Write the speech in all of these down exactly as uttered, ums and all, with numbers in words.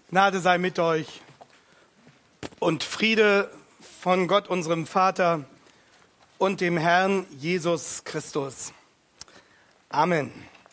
Gnade sei mit euch und Friede von Gott, unserem Vater und dem Herrn Jesus Christus. Amen.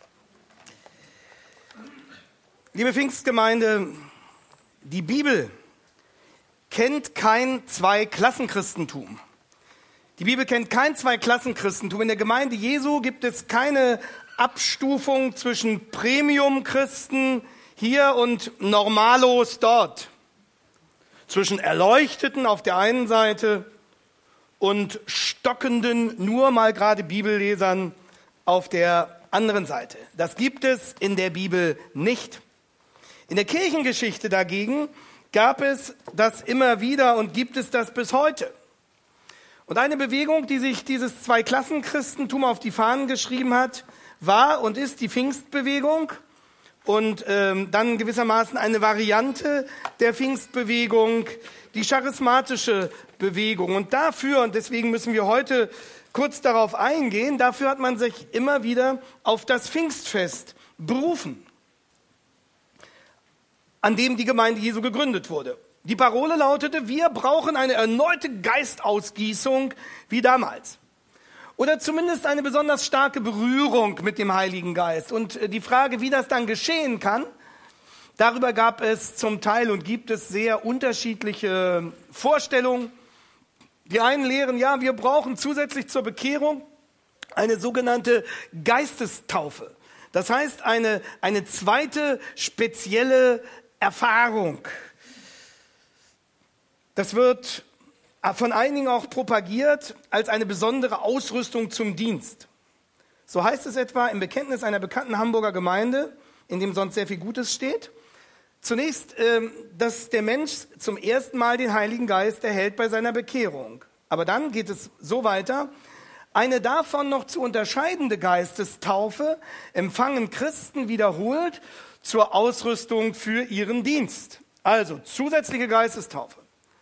Liebe Pfingstgemeinde, die Bibel kennt kein Zweiklassenchristentum. Die Bibel kennt kein Zweiklassenchristentum. In der Gemeinde Jesu gibt es keine Abstufung zwischen Premium-Christen hier und Normalos dort. Zwischen Erleuchteten auf der einen Seite und stockenden, nur mal gerade Bibellesern auf der anderen Seite. Das gibt es in der Bibel nicht. In der Kirchengeschichte dagegen gab es das immer wieder und gibt es das bis heute. Und eine Bewegung, die sich dieses Zweiklassenchristentum auf die Fahnen geschrieben hat, war und ist die Pfingstbewegung und ähm, dann gewissermaßen eine Variante der Pfingstbewegung, die charismatische Bewegung. Und dafür, und deswegen müssen wir heute kurz darauf eingehen, dafür hat man sich immer wieder auf das Pfingstfest berufen, an dem die Gemeinde Jesu gegründet wurde. Die Parole lautete, wir brauchen eine erneute Geistausgießung wie damals. Oder zumindest eine besonders starke Berührung mit dem Heiligen Geist. Und die Frage, wie das dann geschehen kann, darüber gab es zum Teil und gibt es sehr unterschiedliche Vorstellungen. Die einen lehren, ja, wir brauchen zusätzlich zur Bekehrung eine sogenannte Geistestaufe. Das heißt, eine, eine zweite spezielle Erfahrung. Das wird von einigen auch propagiert als eine besondere Ausrüstung zum Dienst. So heißt es etwa im Bekenntnis einer bekannten Hamburger Gemeinde, in dem sonst sehr viel Gutes steht. Zunächst, dass der Mensch zum ersten Mal den Heiligen Geist erhält bei seiner Bekehrung. Aber dann geht es so weiter. Eine davon noch zu unterscheidende Geistestaufe empfangen Christen wiederholt zur Ausrüstung für ihren Dienst. Also zusätzliche Geistestaufe.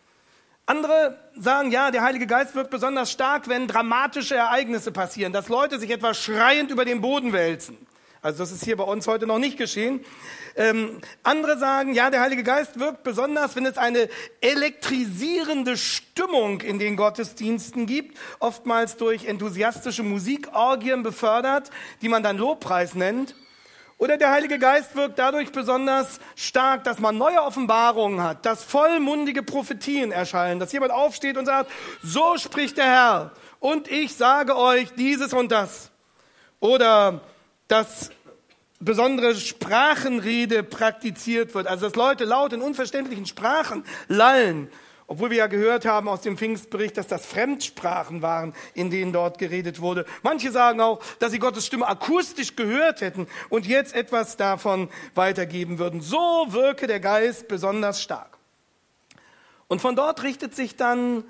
Andere sagen, ja, der Heilige Geist wirkt besonders stark, wenn dramatische Ereignisse passieren, dass Leute sich etwa schreiend über den Boden wälzen. Also das ist hier bei uns heute noch nicht geschehen. Ähm, andere sagen, ja, der Heilige Geist wirkt besonders, wenn es eine elektrisierende Stimmung in den Gottesdiensten gibt, oftmals durch enthusiastische Musikorgien befördert, die man dann Lobpreis nennt. Oder der Heilige Geist wirkt dadurch besonders stark, dass man neue Offenbarungen hat, dass vollmundige Prophetien erscheinen, dass jemand aufsteht und sagt, so spricht der Herr und ich sage euch dieses und das. Oder dass besondere Sprachenrede praktiziert wird, also dass Leute laut in unverständlichen Sprachen lallen. Obwohl wir ja gehört haben aus dem Pfingstbericht, dass das Fremdsprachen waren, in denen dort geredet wurde. Manche sagen auch, dass sie Gottes Stimme akustisch gehört hätten und jetzt etwas davon weitergeben würden. So wirke der Geist besonders stark. Und von dort richtet sich dann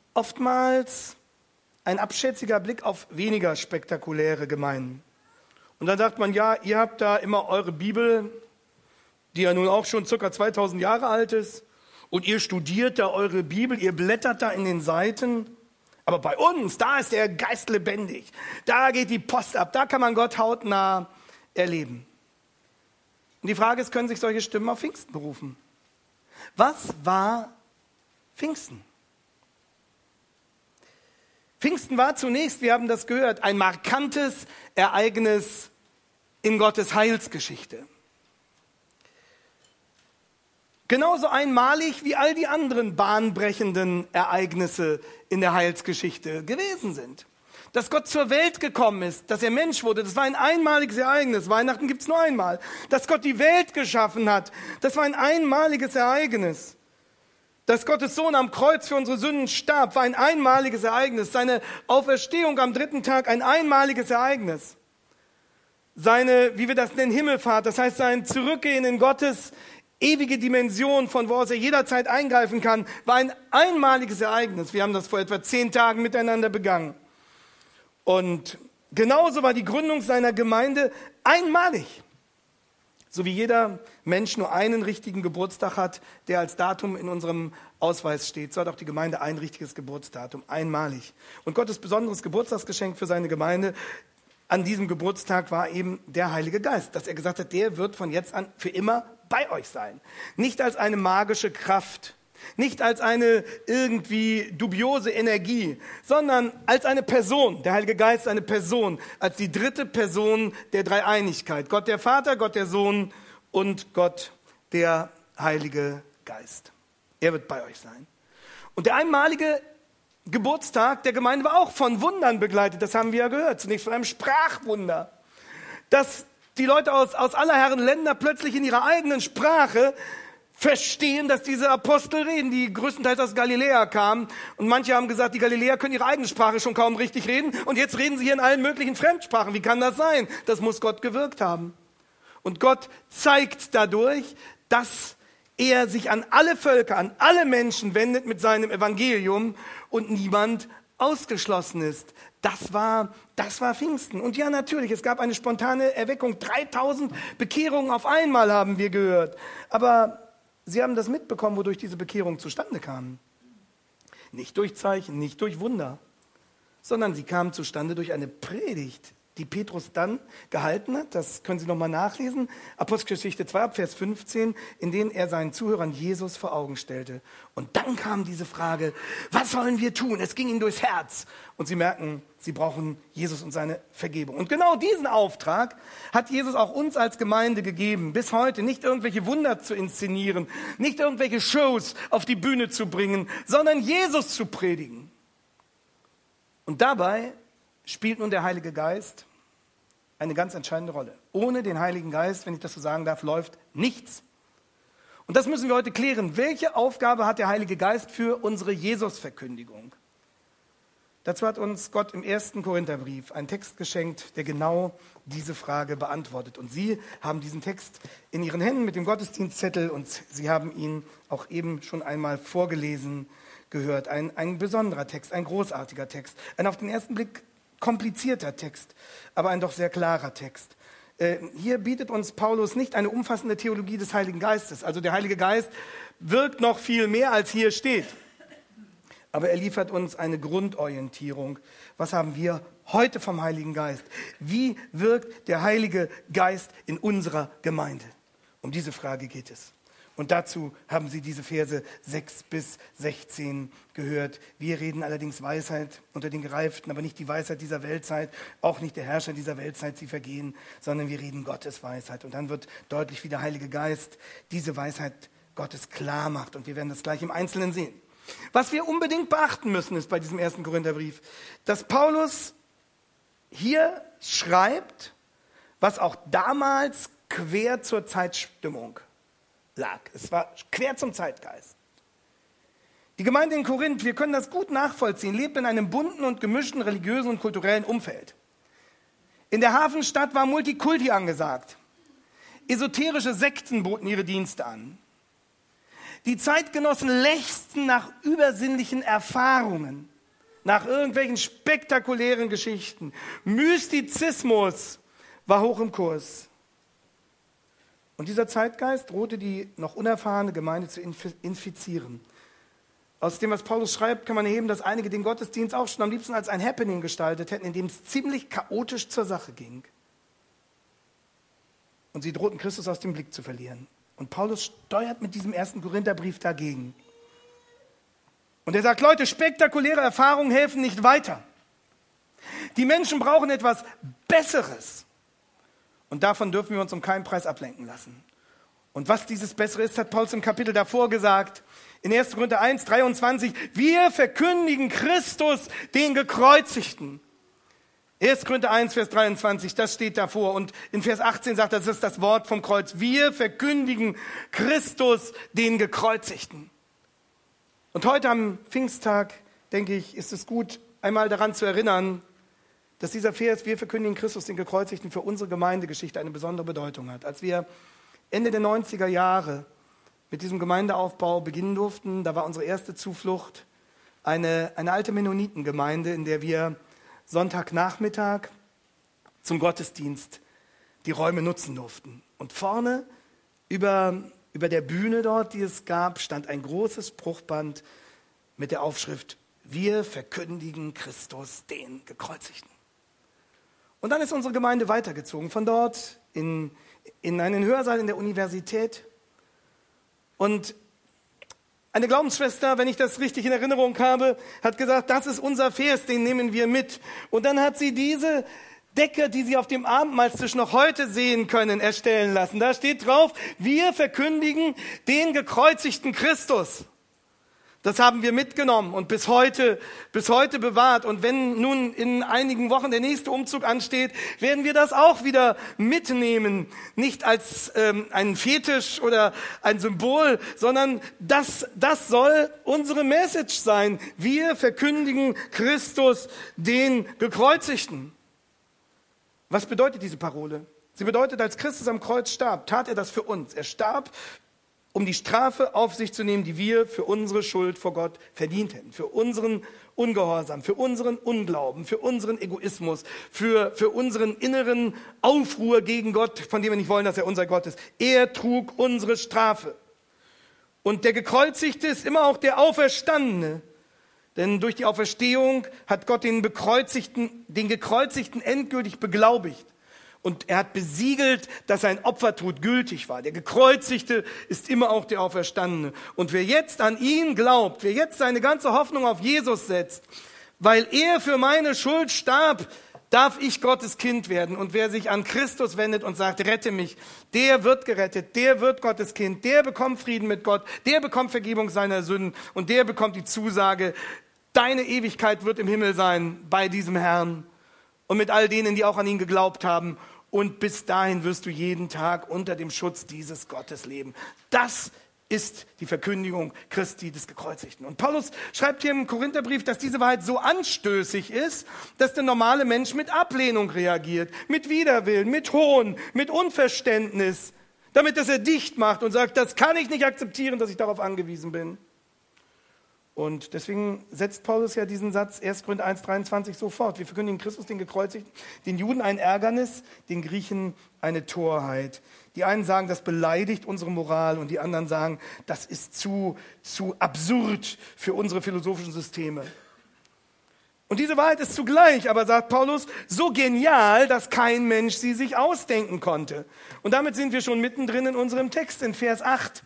oftmals ein abschätziger Blick auf weniger spektakuläre Gemeinden. Und dann sagt man, ja, ihr habt da immer eure Bibel, die ja nun auch schon circa zweitausend Jahre alt ist. Und ihr studiert da eure Bibel, ihr blättert da in den Seiten. Aber bei uns, da ist der Geist lebendig. Da geht die Post ab, da kann man Gott hautnah erleben. Und die Frage ist, können sich solche Stimmen auf Pfingsten berufen? Was war Pfingsten? Pfingsten war zunächst, wir haben das gehört, ein markantes Ereignis in Gottes Heilsgeschichte. Genauso einmalig wie all die anderen bahnbrechenden Ereignisse in der Heilsgeschichte gewesen sind. Dass Gott zur Welt gekommen ist, dass er Mensch wurde, das war ein einmaliges Ereignis. Weihnachten gibt es nur einmal. Dass Gott die Welt geschaffen hat, das war ein einmaliges Ereignis. Dass Gottes Sohn am Kreuz für unsere Sünden starb, war ein einmaliges Ereignis. Seine Auferstehung am dritten Tag, ein einmaliges Ereignis. Seine, wie wir das nennen, Himmelfahrt, das heißt sein Zurückgehen in Gottes ewige Dimension, von wo aus er jederzeit eingreifen kann, war ein einmaliges Ereignis. Wir haben das vor etwa zehn Tagen miteinander begangen. Und genauso war die Gründung seiner Gemeinde einmalig. So wie jeder Mensch nur einen richtigen Geburtstag hat, der als Datum in unserem Ausweis steht, so hat auch die Gemeinde ein richtiges Geburtsdatum, einmalig. Und Gottes besonderes Geburtstagsgeschenk für seine Gemeinde an diesem Geburtstag war eben der Heilige Geist, dass er gesagt hat, der wird von jetzt an für immer bei euch sein. Nicht als eine magische Kraft, nicht als eine irgendwie dubiose Energie, sondern als eine Person. Der Heilige Geist ist eine Person, als die dritte Person der Dreieinigkeit. Gott der Vater, Gott der Sohn und Gott der Heilige Geist. Er wird bei euch sein. Und der einmalige Geburtstag der Gemeinde war auch von Wundern begleitet. Das haben wir ja gehört. Zunächst von einem Sprachwunder. Dass die Leute aus, aus aller Herren Länder plötzlich in ihrer eigenen Sprache verstehen, dass diese Apostel reden, die größtenteils aus Galiläa kamen. Und manche haben gesagt, die Galiläer können ihre eigene Sprache schon kaum richtig reden. Und jetzt reden sie hier in allen möglichen Fremdsprachen. Wie kann das sein? Das muss Gott gewirkt haben. Und Gott zeigt dadurch, dass er sich an alle Völker, an alle Menschen wendet mit seinem Evangelium und niemand ausgeschlossen ist. Das war, das war Pfingsten. Und ja, natürlich, es gab eine spontane Erweckung. dreitausend Bekehrungen auf einmal haben wir gehört. Aber Sie haben das mitbekommen, wodurch diese Bekehrung zustande kam. Nicht durch Zeichen, nicht durch Wunder, sondern sie kamen zustande durch eine Predigt, die Petrus dann gehalten hat. Das können Sie nochmal nachlesen. Apostelgeschichte zwei, Vers fünfzehn, in denen er seinen Zuhörern Jesus vor Augen stellte. Und dann kam diese Frage, was sollen wir tun? Es ging ihnen durchs Herz. Und sie merken, sie brauchen Jesus und seine Vergebung. Und genau diesen Auftrag hat Jesus auch uns als Gemeinde gegeben, bis heute nicht irgendwelche Wunder zu inszenieren, nicht irgendwelche Shows auf die Bühne zu bringen, sondern Jesus zu predigen. Und dabei spielt nun der Heilige Geist eine ganz entscheidende Rolle. Ohne den Heiligen Geist, wenn ich das so sagen darf, läuft nichts. Und das müssen wir heute klären. Welche Aufgabe hat der Heilige Geist für unsere Jesus-Verkündigung? Dazu hat uns Gott im ersten Korintherbrief einen Text geschenkt, der genau diese Frage beantwortet. Und Sie haben diesen Text in Ihren Händen mit dem Gottesdienstzettel und Sie haben ihn auch eben schon einmal vorgelesen gehört. Ein, ein besonderer Text, ein großartiger Text, ein auf den ersten Blick komplizierter Text, aber ein doch sehr klarer Text. Äh, hier bietet uns Paulus nicht eine umfassende Theologie des Heiligen Geistes. Also der Heilige Geist wirkt noch viel mehr, als hier steht. Aber er liefert uns eine Grundorientierung. Was haben wir heute vom Heiligen Geist? Wie wirkt der Heilige Geist in unserer Gemeinde? Um diese Frage geht es. Und dazu haben Sie diese Verse sechs bis sechzehn gehört. Wir reden allerdings Weisheit unter den Gereiften, aber nicht die Weisheit dieser Weltzeit, auch nicht der Herrscher dieser Weltzeit, sie vergehen, sondern wir reden Gottes Weisheit. Und dann wird deutlich, wie der Heilige Geist diese Weisheit Gottes klar macht. Und wir werden das gleich im Einzelnen sehen. Was wir unbedingt beachten müssen, ist bei diesem ersten Korintherbrief, dass Paulus hier schreibt, was auch damals quer zur Zeitstimmung lag. Es war quer zum Zeitgeist. Die Gemeinde in Korinth, wir können das gut nachvollziehen, lebt in einem bunten und gemischten religiösen und kulturellen Umfeld. In der Hafenstadt war Multikulti angesagt. Esoterische Sekten boten ihre Dienste an. Die Zeitgenossen lechzten nach übersinnlichen Erfahrungen, nach irgendwelchen spektakulären Geschichten. Mystizismus war hoch im Kurs. Und dieser Zeitgeist drohte die noch unerfahrene Gemeinde zu infizieren. Aus dem, was Paulus schreibt, kann man erheben, dass einige den Gottesdienst auch schon am liebsten als ein Happening gestaltet hätten, in dem es ziemlich chaotisch zur Sache ging. Und sie drohten, Christus aus dem Blick zu verlieren. Und Paulus steuert mit diesem ersten Korintherbrief dagegen. Und er sagt, Leute, spektakuläre Erfahrungen helfen nicht weiter. Die Menschen brauchen etwas Besseres. Und davon dürfen wir uns um keinen Preis ablenken lassen. Und was dieses Bessere ist, hat Paulus im Kapitel davor gesagt. In ersten Korinther eins, dreiundzwanzig. Wir verkündigen Christus, den Gekreuzigten. ersten Korinther eins, Vers dreiundzwanzig, das steht davor. Und in Vers achtzehn sagt er, das ist das Wort vom Kreuz. Wir verkündigen Christus, den Gekreuzigten. Und heute am Pfingsttag, denke ich, ist es gut, einmal daran zu erinnern, dass dieser Vers, wir verkündigen Christus, den Gekreuzigten, für unsere Gemeindegeschichte eine besondere Bedeutung hat. Als wir Ende der neunziger Jahre mit diesem Gemeindeaufbau beginnen durften, da war unsere erste Zuflucht eine, eine alte Mennonitengemeinde, in der wir Sonntagnachmittag zum Gottesdienst die Räume nutzen durften. Und vorne über, über der Bühne dort, die es gab, stand ein großes Spruchband mit der Aufschrift, wir verkündigen Christus, den Gekreuzigten. Und dann ist unsere Gemeinde weitergezogen, von dort in, in einen Hörsaal in der Universität. Und eine Glaubensschwester, wenn ich das richtig in Erinnerung habe, hat gesagt, das ist unser Vers, den nehmen wir mit. Und dann hat sie diese Decke, die Sie auf dem Abendmahlstisch noch heute sehen können, erstellen lassen. Da steht drauf, wir verkündigen den gekreuzigten Christus. Das haben wir mitgenommen und bis heute, bis heute bewahrt. Und wenn nun in einigen Wochen der nächste Umzug ansteht, werden wir das auch wieder mitnehmen. Nicht als ähm, ein Fetisch oder ein Symbol, sondern das, das soll unsere Message sein. Wir verkündigen Christus, den Gekreuzigten. Was bedeutet diese Parole? Sie bedeutet, als Christus am Kreuz starb, tat er das für uns. Er starb, um die Strafe auf sich zu nehmen, die wir für unsere Schuld vor Gott verdient hätten. Für unseren Ungehorsam, für unseren Unglauben, für unseren Egoismus, für, für unseren inneren Aufruhr gegen Gott, von dem wir nicht wollen, dass er unser Gott ist. Er trug unsere Strafe. Und der Gekreuzigte ist immer auch der Auferstandene. Denn durch die Auferstehung hat Gott den Bekreuzigten, den Gekreuzigten endgültig beglaubigt. Und er hat besiegelt, dass sein Opfertod gültig war. Der Gekreuzigte ist immer auch der Auferstandene. Und wer jetzt an ihn glaubt, wer jetzt seine ganze Hoffnung auf Jesus setzt, weil er für meine Schuld starb, darf ich Gottes Kind werden. Und wer sich an Christus wendet und sagt, rette mich, der wird gerettet, der wird Gottes Kind, der bekommt Frieden mit Gott, der bekommt Vergebung seiner Sünden und der bekommt die Zusage, deine Ewigkeit wird im Himmel sein bei diesem Herrn. Und mit all denen, die auch an ihn geglaubt haben. Und bis dahin wirst du jeden Tag unter dem Schutz dieses Gottes leben. Das ist die Verkündigung Christi des Gekreuzigten. Und Paulus schreibt hier im Korintherbrief, dass diese Wahrheit so anstößig ist, dass der normale Mensch mit Ablehnung reagiert, mit Widerwillen, mit Hohn, mit Unverständnis, damit dass er dicht macht und sagt, das kann ich nicht akzeptieren, dass ich darauf angewiesen bin. Und deswegen setzt Paulus ja diesen Satz erster Korinther eins dreiundzwanzig so fort. Wir verkündigen Christus, den Gekreuzigten, den Juden ein Ärgernis, den Griechen eine Torheit. Die einen sagen, das beleidigt unsere Moral und die anderen sagen, das ist zu, zu absurd für unsere philosophischen Systeme. Und diese Wahrheit ist zugleich, aber sagt Paulus, so genial, dass kein Mensch sie sich ausdenken konnte. Und damit sind wir schon mittendrin in unserem Text, in Vers acht.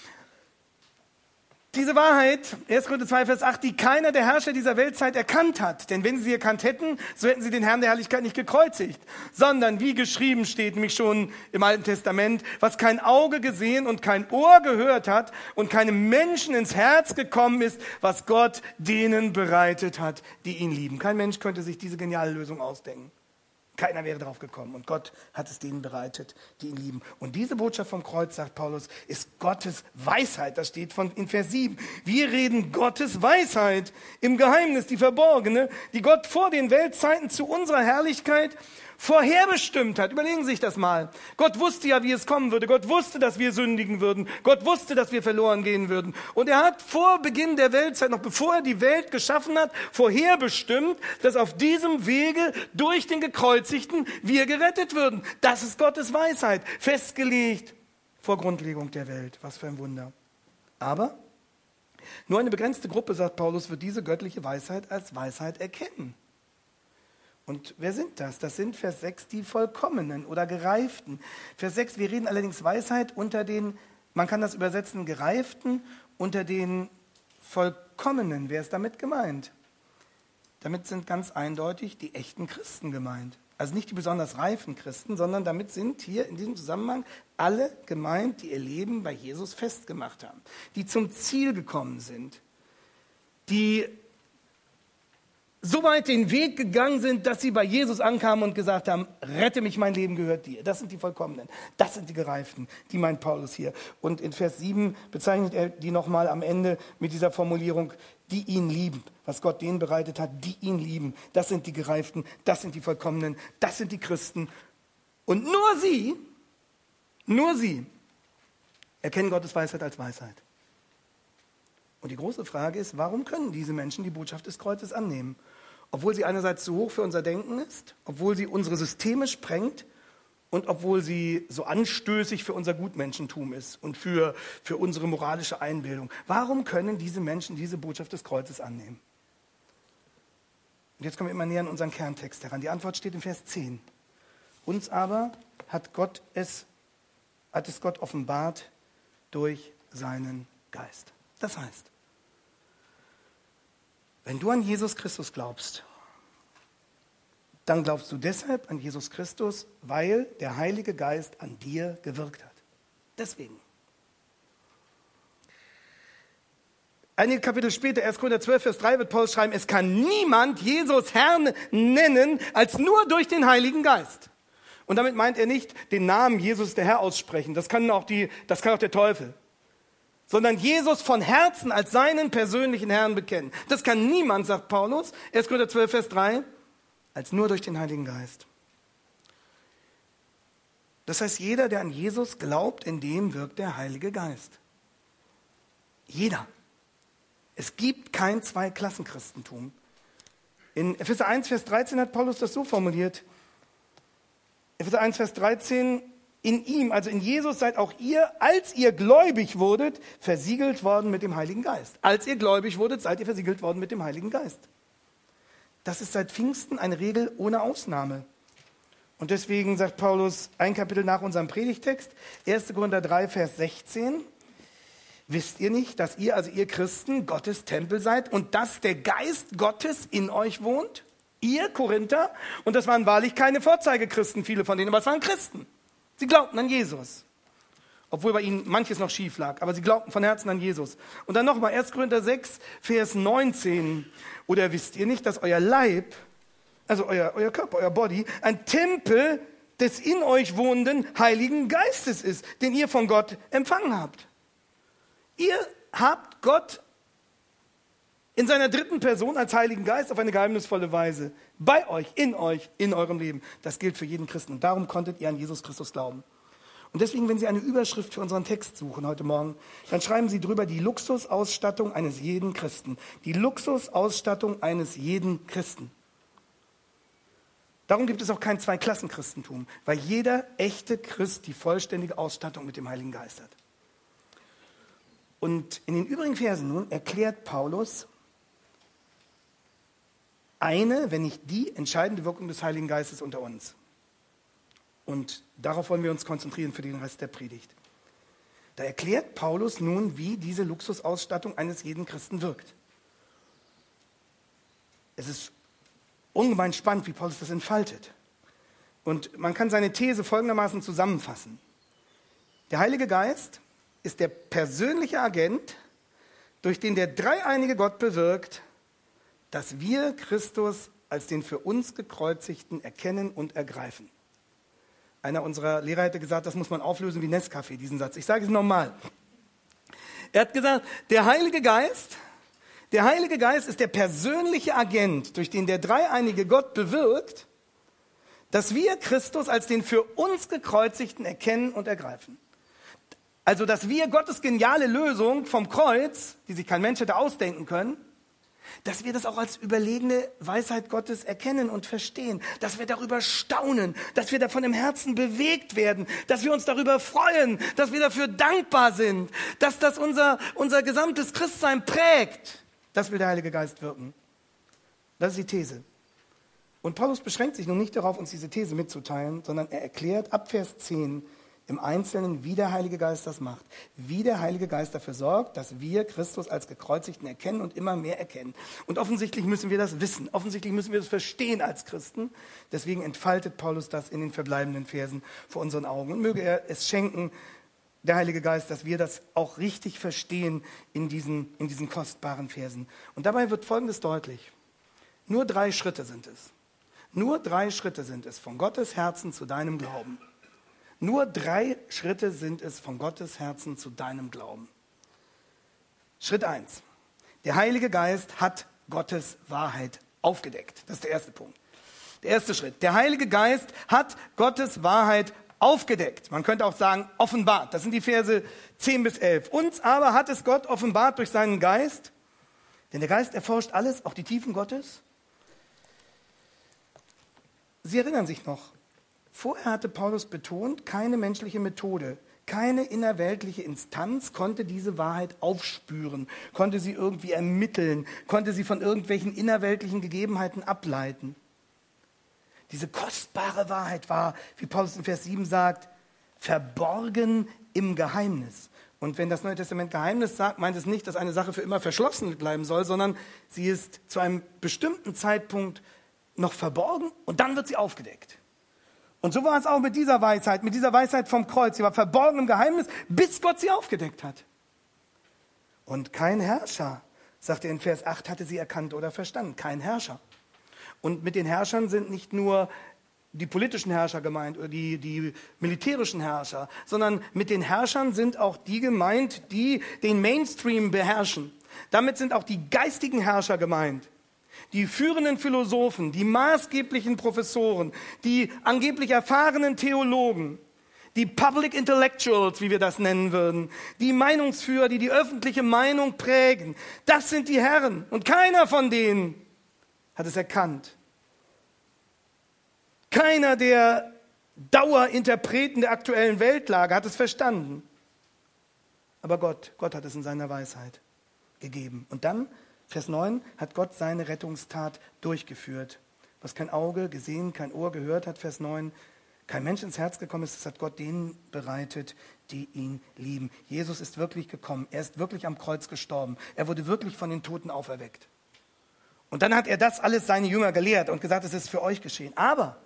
Diese Wahrheit, erster Korinther zwei, Vers acht, die keiner der Herrscher dieser Weltzeit erkannt hat. Denn wenn sie sie erkannt hätten, so hätten sie den Herrn der Herrlichkeit nicht gekreuzigt. Sondern, wie geschrieben steht, nämlich schon im Alten Testament, was kein Auge gesehen und kein Ohr gehört hat und keinem Menschen ins Herz gekommen ist, was Gott denen bereitet hat, die ihn lieben. Kein Mensch könnte sich diese geniale Lösung ausdenken. Keiner wäre drauf gekommen und Gott hat es denen bereitet, die ihn lieben. Und diese Botschaft vom Kreuz, sagt Paulus, ist Gottes Weisheit. Das steht von, in Vers sieben. Wir reden Gottes Weisheit im Geheimnis, die verborgene, die Gott vor den Weltzeiten zu unserer Herrlichkeit vorherbestimmt hat. Überlegen Sie sich das mal. Gott wusste ja, wie es kommen würde. Gott wusste, dass wir sündigen würden. Gott wusste, dass wir verloren gehen würden. Und er hat vor Beginn der Weltzeit, noch bevor er die Welt geschaffen hat, vorherbestimmt, dass auf diesem Wege durch den Gekreuzigten wir gerettet würden. Das ist Gottes Weisheit, festgelegt vor Grundlegung der Welt. Was für ein Wunder. Aber nur eine begrenzte Gruppe, sagt Paulus, wird diese göttliche Weisheit als Weisheit erkennen. Und wer sind das? Das sind Vers sechs die Vollkommenen oder Gereiften. Vers sechs, wir reden allerdings Weisheit unter den, man kann das übersetzen, Gereiften, unter den Vollkommenen. Wer ist damit gemeint? Damit sind ganz eindeutig die echten Christen gemeint. Also nicht die besonders reifen Christen, sondern damit sind hier in diesem Zusammenhang alle gemeint, die ihr Leben bei Jesus festgemacht haben, die zum Ziel gekommen sind, die so weit den Weg gegangen sind, dass sie bei Jesus ankamen und gesagt haben, rette mich, mein Leben gehört dir. Das sind die Vollkommenen, das sind die Gereiften, die meint Paulus hier. Und in Vers sieben bezeichnet er die nochmal am Ende mit dieser Formulierung, die ihn lieben, was Gott denen bereitet hat, die ihn lieben. Das sind die Gereiften, das sind die Vollkommenen, das sind die Christen. Und nur sie, nur sie erkennen Gottes Weisheit als Weisheit. Und die große Frage ist, warum können diese Menschen die Botschaft des Kreuzes annehmen? Obwohl sie einerseits zu hoch für unser Denken ist, obwohl sie unsere Systeme sprengt und obwohl sie so anstößig für unser Gutmenschentum ist und für, für unsere moralische Einbildung. Warum können diese Menschen diese Botschaft des Kreuzes annehmen? Und jetzt kommen wir immer näher an unseren Kerntext heran. Die Antwort steht in Vers zehn. Uns aber hat Gott es, hat es Gott offenbart durch seinen Geist. Das heißt, wenn du an Jesus Christus glaubst, dann glaubst du deshalb an Jesus Christus, weil der Heilige Geist an dir gewirkt hat. Deswegen. Einige Kapitel später, erster Korinther zwölf, Vers drei, wird Paulus schreiben, es kann niemand Jesus Herrn nennen, als nur durch den Heiligen Geist. Und damit meint er nicht den Namen Jesus der Herr aussprechen, das kann auch, die, das kann auch der Teufel. Sondern Jesus von Herzen als seinen persönlichen Herrn bekennen. Das kann niemand, sagt Paulus, erster Korinther zwölf, Vers drei, als nur durch den Heiligen Geist. Das heißt, jeder, der an Jesus glaubt, in dem wirkt der Heilige Geist. Jeder. Es gibt kein Zweiklassenchristentum. In Epheser eins, Vers dreizehn hat Paulus das so formuliert. Epheser eins, Vers dreizehn, in ihm, also in Jesus, seid auch ihr, als ihr gläubig wurdet, versiegelt worden mit dem Heiligen Geist. Als ihr gläubig wurdet, seid ihr versiegelt worden mit dem Heiligen Geist. Das ist seit Pfingsten eine Regel ohne Ausnahme. Und deswegen sagt Paulus ein Kapitel nach unserem Predigtext, erster Korinther drei, Vers sechzehn, wisst ihr nicht, dass ihr, also ihr Christen, Gottes Tempel seid und dass der Geist Gottes in euch wohnt? Ihr Korinther, und das waren wahrlich keine Vorzeigechristen, viele von denen, aber es waren Christen. Sie glaubten an Jesus, obwohl bei ihnen manches noch schief lag, aber sie glaubten von Herzen an Jesus. Und dann nochmal, erster Korinther sechs, Vers neunzehn, oder wisst ihr nicht, dass euer Leib, also euer, euer Körper, euer Body, ein Tempel des in euch wohnenden Heiligen Geistes ist, den ihr von Gott empfangen habt. Ihr habt Gott in seiner dritten Person als Heiligen Geist auf eine geheimnisvolle Weise bei euch, in euch, in eurem Leben. Das gilt für jeden Christen. Und darum konntet ihr an Jesus Christus glauben. Und deswegen, wenn Sie eine Überschrift für unseren Text suchen heute Morgen, dann schreiben Sie drüber die Luxusausstattung eines jeden Christen. Die Luxusausstattung eines jeden Christen. Darum gibt es auch kein Zweiklassenchristentum, weil jeder echte Christ die vollständige Ausstattung mit dem Heiligen Geist hat. Und in den übrigen Versen nun erklärt Paulus eine, wenn nicht die, entscheidende Wirkung des Heiligen Geistes unter uns. Und darauf wollen wir uns konzentrieren für den Rest der Predigt. Da erklärt Paulus nun, wie diese Luxusausstattung eines jeden Christen wirkt. Es ist ungemein spannend, wie Paulus das entfaltet. Und man kann seine These folgendermaßen zusammenfassen. Der Heilige Geist ist der persönliche Agent, durch den der dreieinige Gott bewirkt, dass wir Christus als den für uns Gekreuzigten erkennen und ergreifen. Einer unserer Lehrer hätte gesagt, das muss man auflösen wie Nescafé, diesen Satz. Ich sage es nochmal. Er hat gesagt, der Heilige Geist, der Heilige Geist ist der persönliche Agent, durch den der dreieinige Gott bewirkt, dass wir Christus als den für uns Gekreuzigten erkennen und ergreifen. Also, dass wir Gottes geniale Lösung vom Kreuz, die sich kein Mensch hätte ausdenken können, dass wir das auch als überlegene Weisheit Gottes erkennen und verstehen, dass wir darüber staunen, dass wir davon im Herzen bewegt werden, dass wir uns darüber freuen, dass wir dafür dankbar sind, dass das unser, unser gesamtes Christsein prägt. Das will der Heilige Geist wirken. Das ist die These. Und Paulus beschränkt sich nun nicht darauf, uns diese These mitzuteilen, sondern er erklärt ab Vers zehn im Einzelnen, wie der Heilige Geist das macht. Wie der Heilige Geist dafür sorgt, dass wir Christus als Gekreuzigten erkennen und immer mehr erkennen. Und offensichtlich müssen wir das wissen. Offensichtlich müssen wir das verstehen als Christen. Deswegen entfaltet Paulus das in den verbleibenden Versen vor unseren Augen. Und möge er es schenken, der Heilige Geist, dass wir das auch richtig verstehen in diesen, in diesen kostbaren Versen. Und dabei wird Folgendes deutlich. Nur drei Schritte sind es. Nur drei Schritte sind es von Gottes Herzen zu deinem Glauben. Nur drei Schritte sind es von Gottes Herzen zu deinem Glauben. Schritt eins. Der Heilige Geist hat Gottes Wahrheit aufgedeckt. Das ist der erste Punkt. Der erste Schritt. Der Heilige Geist hat Gottes Wahrheit aufgedeckt. Man könnte auch sagen, offenbart. Das sind die Verse zehn bis elf. Uns aber hat es Gott offenbart durch seinen Geist. Denn der Geist erforscht alles, auch die Tiefen Gottes. Sie erinnern sich noch. Vorher hatte Paulus betont, keine menschliche Methode Keine innerweltliche Instanz konnte diese Wahrheit aufspüren, konnte sie irgendwie ermitteln, konnte sie von irgendwelchen innerweltlichen Gegebenheiten ableiten. Diese kostbare Wahrheit war, wie Paulus in Vers sieben sagt, verborgen im Geheimnis. Und wenn das Neue Testament Geheimnis sagt, meint es nicht, dass eine Sache für immer verschlossen bleiben soll, sondern sie ist zu einem bestimmten Zeitpunkt noch verborgen und dann wird sie aufgedeckt. Und so war es auch mit dieser Weisheit, mit dieser Weisheit vom Kreuz. Sie war verborgen im Geheimnis, bis Gott sie aufgedeckt hat. Und kein Herrscher, sagt er in Vers acht, hatte sie erkannt oder verstanden. Kein Herrscher. Und mit den Herrschern sind nicht nur die politischen Herrscher gemeint oder die, die militärischen Herrscher, sondern mit den Herrschern sind auch die gemeint, die den Mainstream beherrschen. Damit sind auch die geistigen Herrscher gemeint. Die führenden Philosophen, die maßgeblichen Professoren, die angeblich erfahrenen Theologen, die Public Intellectuals, wie wir das nennen würden, die Meinungsführer, die die öffentliche Meinung prägen, das sind die Herren. Und keiner von denen hat es erkannt. Keiner der Dauerinterpreten der aktuellen Weltlage hat es verstanden. Aber Gott, Gott hat es in seiner Weisheit gegeben. Und dann, Vers neun, hat Gott seine Rettungstat durchgeführt. Was kein Auge gesehen, kein Ohr gehört hat, Vers neun, kein Mensch ins Herz gekommen ist, das hat Gott denen bereitet, die ihn lieben. Jesus ist wirklich gekommen, er ist wirklich am Kreuz gestorben, er wurde wirklich von den Toten auferweckt. Und dann hat er das alles seine Jünger gelehrt und gesagt, es ist für euch geschehen. Aber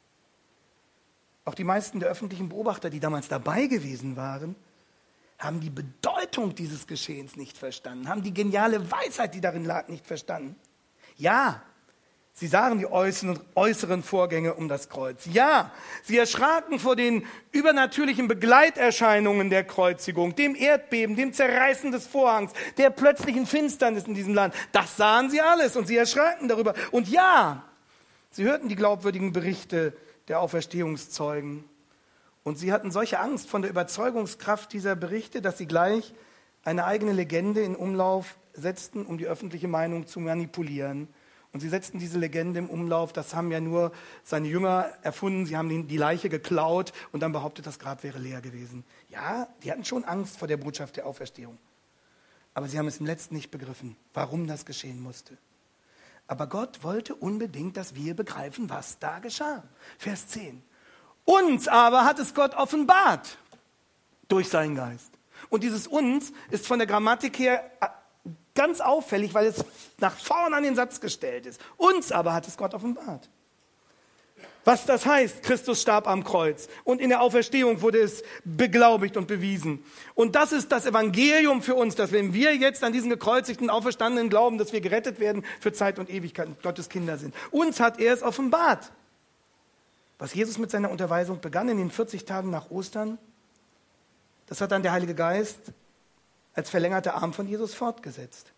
auch die meisten der öffentlichen Beobachter, die damals dabei gewesen waren, haben die Bedeutung dieses Geschehens nicht verstanden, haben die geniale Weisheit, die darin lag, nicht verstanden. Ja, sie sahen die äußeren, äußeren Vorgänge um das Kreuz. Ja, sie erschraken vor den übernatürlichen Begleiterscheinungen der Kreuzigung, dem Erdbeben, dem Zerreißen des Vorhangs, der plötzlichen Finsternis in diesem Land. Das sahen sie alles und sie erschraken darüber. Und ja, sie hörten die glaubwürdigen Berichte der Auferstehungszeugen. Und sie hatten solche Angst von der Überzeugungskraft dieser Berichte, dass sie gleich eine eigene Legende in Umlauf setzten, um die öffentliche Meinung zu manipulieren. Und sie setzten diese Legende im Umlauf, das haben ja nur seine Jünger erfunden, sie haben die Leiche geklaut und dann behauptet, das Grab wäre leer gewesen. Ja, die hatten schon Angst vor der Botschaft der Auferstehung. Aber sie haben es im Letzten nicht begriffen, warum das geschehen musste. Aber Gott wollte unbedingt, dass wir begreifen, was da geschah. Vers zehn. Uns aber hat es Gott offenbart durch seinen Geist. Und dieses uns ist von der Grammatik her ganz auffällig, weil es nach vorn an den Satz gestellt ist. Uns aber hat es Gott offenbart. Was das heißt, Christus starb am Kreuz und in der Auferstehung wurde es beglaubigt und bewiesen. Und das ist das Evangelium für uns, dass wenn wir jetzt an diesen gekreuzigten, auferstandenen glauben, dass wir gerettet werden für Zeit und Ewigkeit und Gottes Kinder sind. Uns hat er es offenbart. Was Jesus mit seiner Unterweisung begann in den vierzig Tagen nach Ostern, das hat dann der Heilige Geist als verlängerter Arm von Jesus fortgesetzt.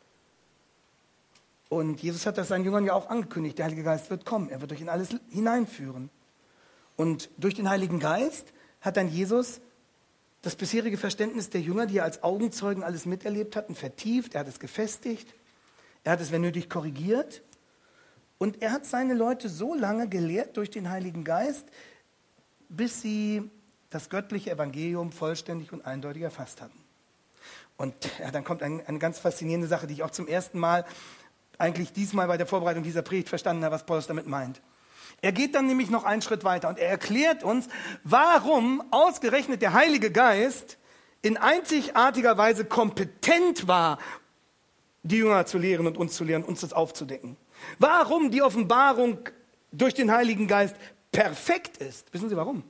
Und Jesus hat das seinen Jüngern ja auch angekündigt, der Heilige Geist wird kommen, er wird euch in alles hineinführen. Und durch den Heiligen Geist hat dann Jesus das bisherige Verständnis der Jünger, die er als Augenzeugen alles miterlebt hatten, vertieft, er hat es gefestigt, er hat es, wenn nötig, korrigiert. Und er hat seine Leute so lange gelehrt durch den Heiligen Geist, bis sie das göttliche Evangelium vollständig und eindeutig erfasst hatten. Und ja, dann kommt ein, eine ganz faszinierende Sache, die ich auch zum ersten Mal eigentlich diesmal bei der Vorbereitung dieser Predigt verstanden habe, was Paulus damit meint. Er geht dann nämlich noch einen Schritt weiter und er erklärt uns, warum ausgerechnet der Heilige Geist in einzigartiger Weise kompetent war, die Jünger zu lehren und uns zu lehren, uns das aufzudecken. Warum die Offenbarung durch den Heiligen Geist perfekt ist. Wissen Sie warum?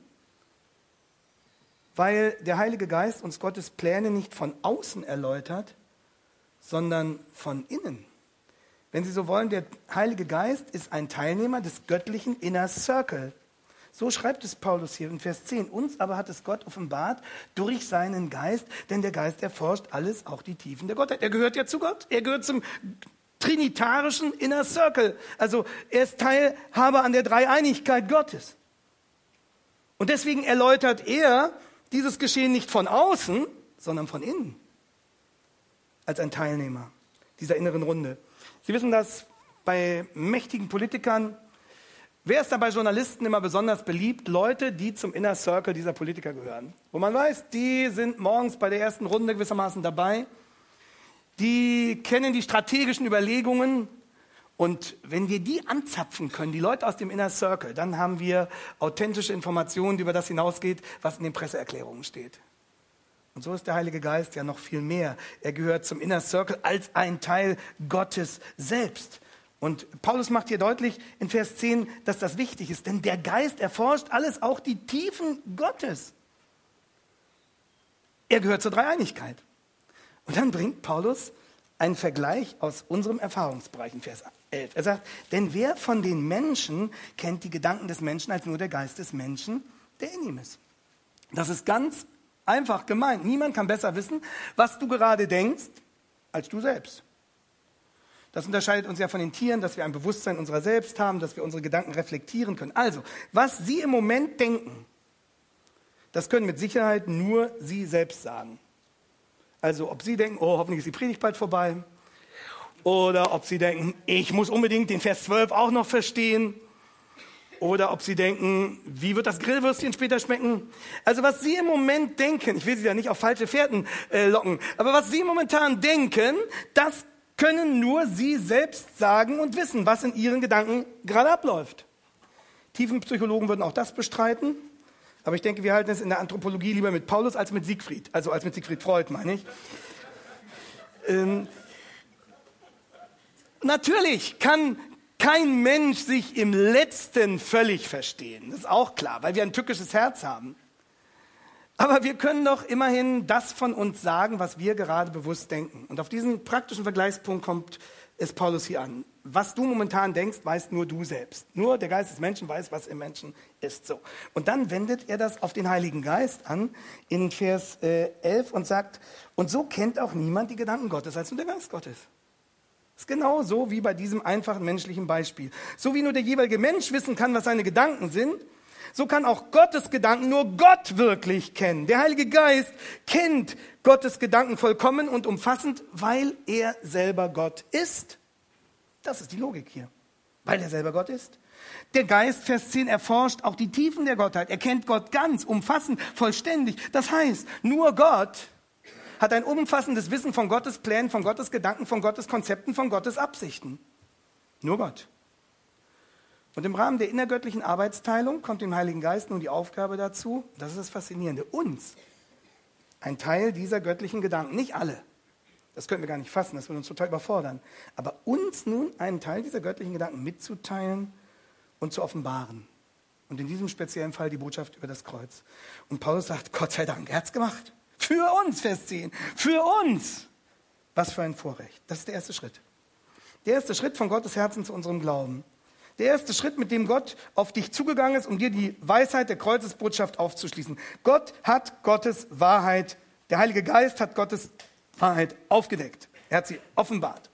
Weil der Heilige Geist uns Gottes Pläne nicht von außen erläutert, sondern von innen. Wenn Sie so wollen, der Heilige Geist ist ein Teilnehmer des göttlichen Inner Circle. So schreibt es Paulus hier in Vers zehn. Uns aber hat es Gott offenbart durch seinen Geist, denn der Geist erforscht alles, auch die Tiefen der Gottheit. Er gehört ja zu Gott, er gehört zum trinitarischen Inner Circle. Also er ist Teilhaber an der Dreieinigkeit Gottes. Und deswegen erläutert er dieses Geschehen nicht von außen, sondern von innen. Als ein Teilnehmer dieser inneren Runde. Sie wissen, dass bei mächtigen Politikern Wer ist da bei Journalisten immer besonders beliebt? Leute, die zum Inner Circle dieser Politiker gehören. Wo man weiß, die sind morgens bei der ersten Runde gewissermaßen dabei. Die kennen die strategischen Überlegungen. Und wenn wir die anzapfen können, die Leute aus dem Inner Circle, dann haben wir authentische Informationen, die über das hinausgeht, was in den Presseerklärungen steht. Und so ist der Heilige Geist ja noch viel mehr. Er gehört zum Inner Circle als ein Teil Gottes selbst. Und Paulus macht hier deutlich in Vers zehn, dass das wichtig ist, denn der Geist erforscht alles, auch die Tiefen Gottes. Er gehört zur Dreieinigkeit. Und dann bringt Paulus einen Vergleich aus unserem Erfahrungsbereich in Vers elf. Er sagt, denn wer von den Menschen kennt die Gedanken des Menschen als nur der Geist des Menschen, der in ihm ist? Das ist ganz einfach gemeint. Niemand kann besser wissen, was du gerade denkst, als du selbst. Das unterscheidet uns ja von den Tieren, dass wir ein Bewusstsein unserer selbst haben, dass wir unsere Gedanken reflektieren können. Also, was Sie im Moment denken, das können mit Sicherheit nur Sie selbst sagen. Also, ob Sie denken, oh, hoffentlich ist die Predigt bald vorbei. Oder ob Sie denken, ich muss unbedingt den Vers zwölf auch noch verstehen. Oder ob Sie denken, wie wird das Grillwürstchen später schmecken? Also, was Sie im Moment denken, ich will Sie ja nicht auf falsche Fährten äh, locken, aber was Sie momentan denken, das können nur Sie selbst sagen und wissen, was in Ihren Gedanken gerade abläuft. Tiefenpsychologen würden auch das bestreiten, aber ich denke, wir halten es in der Anthropologie lieber mit Paulus als mit Siegfried, also als mit Siegfried Freud, meine ich. Ähm, natürlich kann kein Mensch sich im Letzten völlig verstehen, das ist auch klar, weil wir ein tückisches Herz haben. Aber wir können doch immerhin das von uns sagen, was wir gerade bewusst denken. Und auf diesen praktischen Vergleichspunkt kommt es Paulus hier an. Was du momentan denkst, weißt nur du selbst. Nur der Geist des Menschen weiß, was im Menschen ist. So. Und dann wendet er das auf den Heiligen Geist an in Vers äh, elf und sagt, und so kennt auch niemand die Gedanken Gottes als nur der Geist Gottes. Das ist genau so wie bei diesem einfachen menschlichen Beispiel. So wie nur der jeweilige Mensch wissen kann, was seine Gedanken sind, so kann auch Gottes Gedanken nur Gott wirklich kennen. Der Heilige Geist kennt Gottes Gedanken vollkommen und umfassend, weil er selber Gott ist. Das ist die Logik hier. Weil er selber Gott ist. Der Geist, Vers zehn, erforscht auch die Tiefen der Gottheit. Er kennt Gott ganz, umfassend, vollständig. Das heißt, nur Gott hat ein umfassendes Wissen von Gottes Plänen, von Gottes Gedanken, von Gottes Konzepten, von Gottes Absichten. Nur Gott. Und im Rahmen der innergöttlichen Arbeitsteilung kommt dem Heiligen Geist nun die Aufgabe dazu, das ist das Faszinierende, uns ein Teil dieser göttlichen Gedanken, nicht alle, das können wir gar nicht fassen, das würde uns total überfordern, aber uns nun einen Teil dieser göttlichen Gedanken mitzuteilen und zu offenbaren. Und in diesem speziellen Fall die Botschaft über das Kreuz. Und Paulus sagt, Gott sei Dank, er hat es gemacht. Für uns, Vers zehn, für uns. Was für ein Vorrecht. Das ist der erste Schritt. Der erste Schritt von Gottes Herzen zu unserem Glauben. Der erste Schritt, mit dem Gott auf dich zugegangen ist, um dir die Weisheit der Kreuzesbotschaft aufzuschließen. Gott hat Gottes Wahrheit, der Heilige Geist hat Gottes Wahrheit aufgedeckt. Er hat sie offenbart.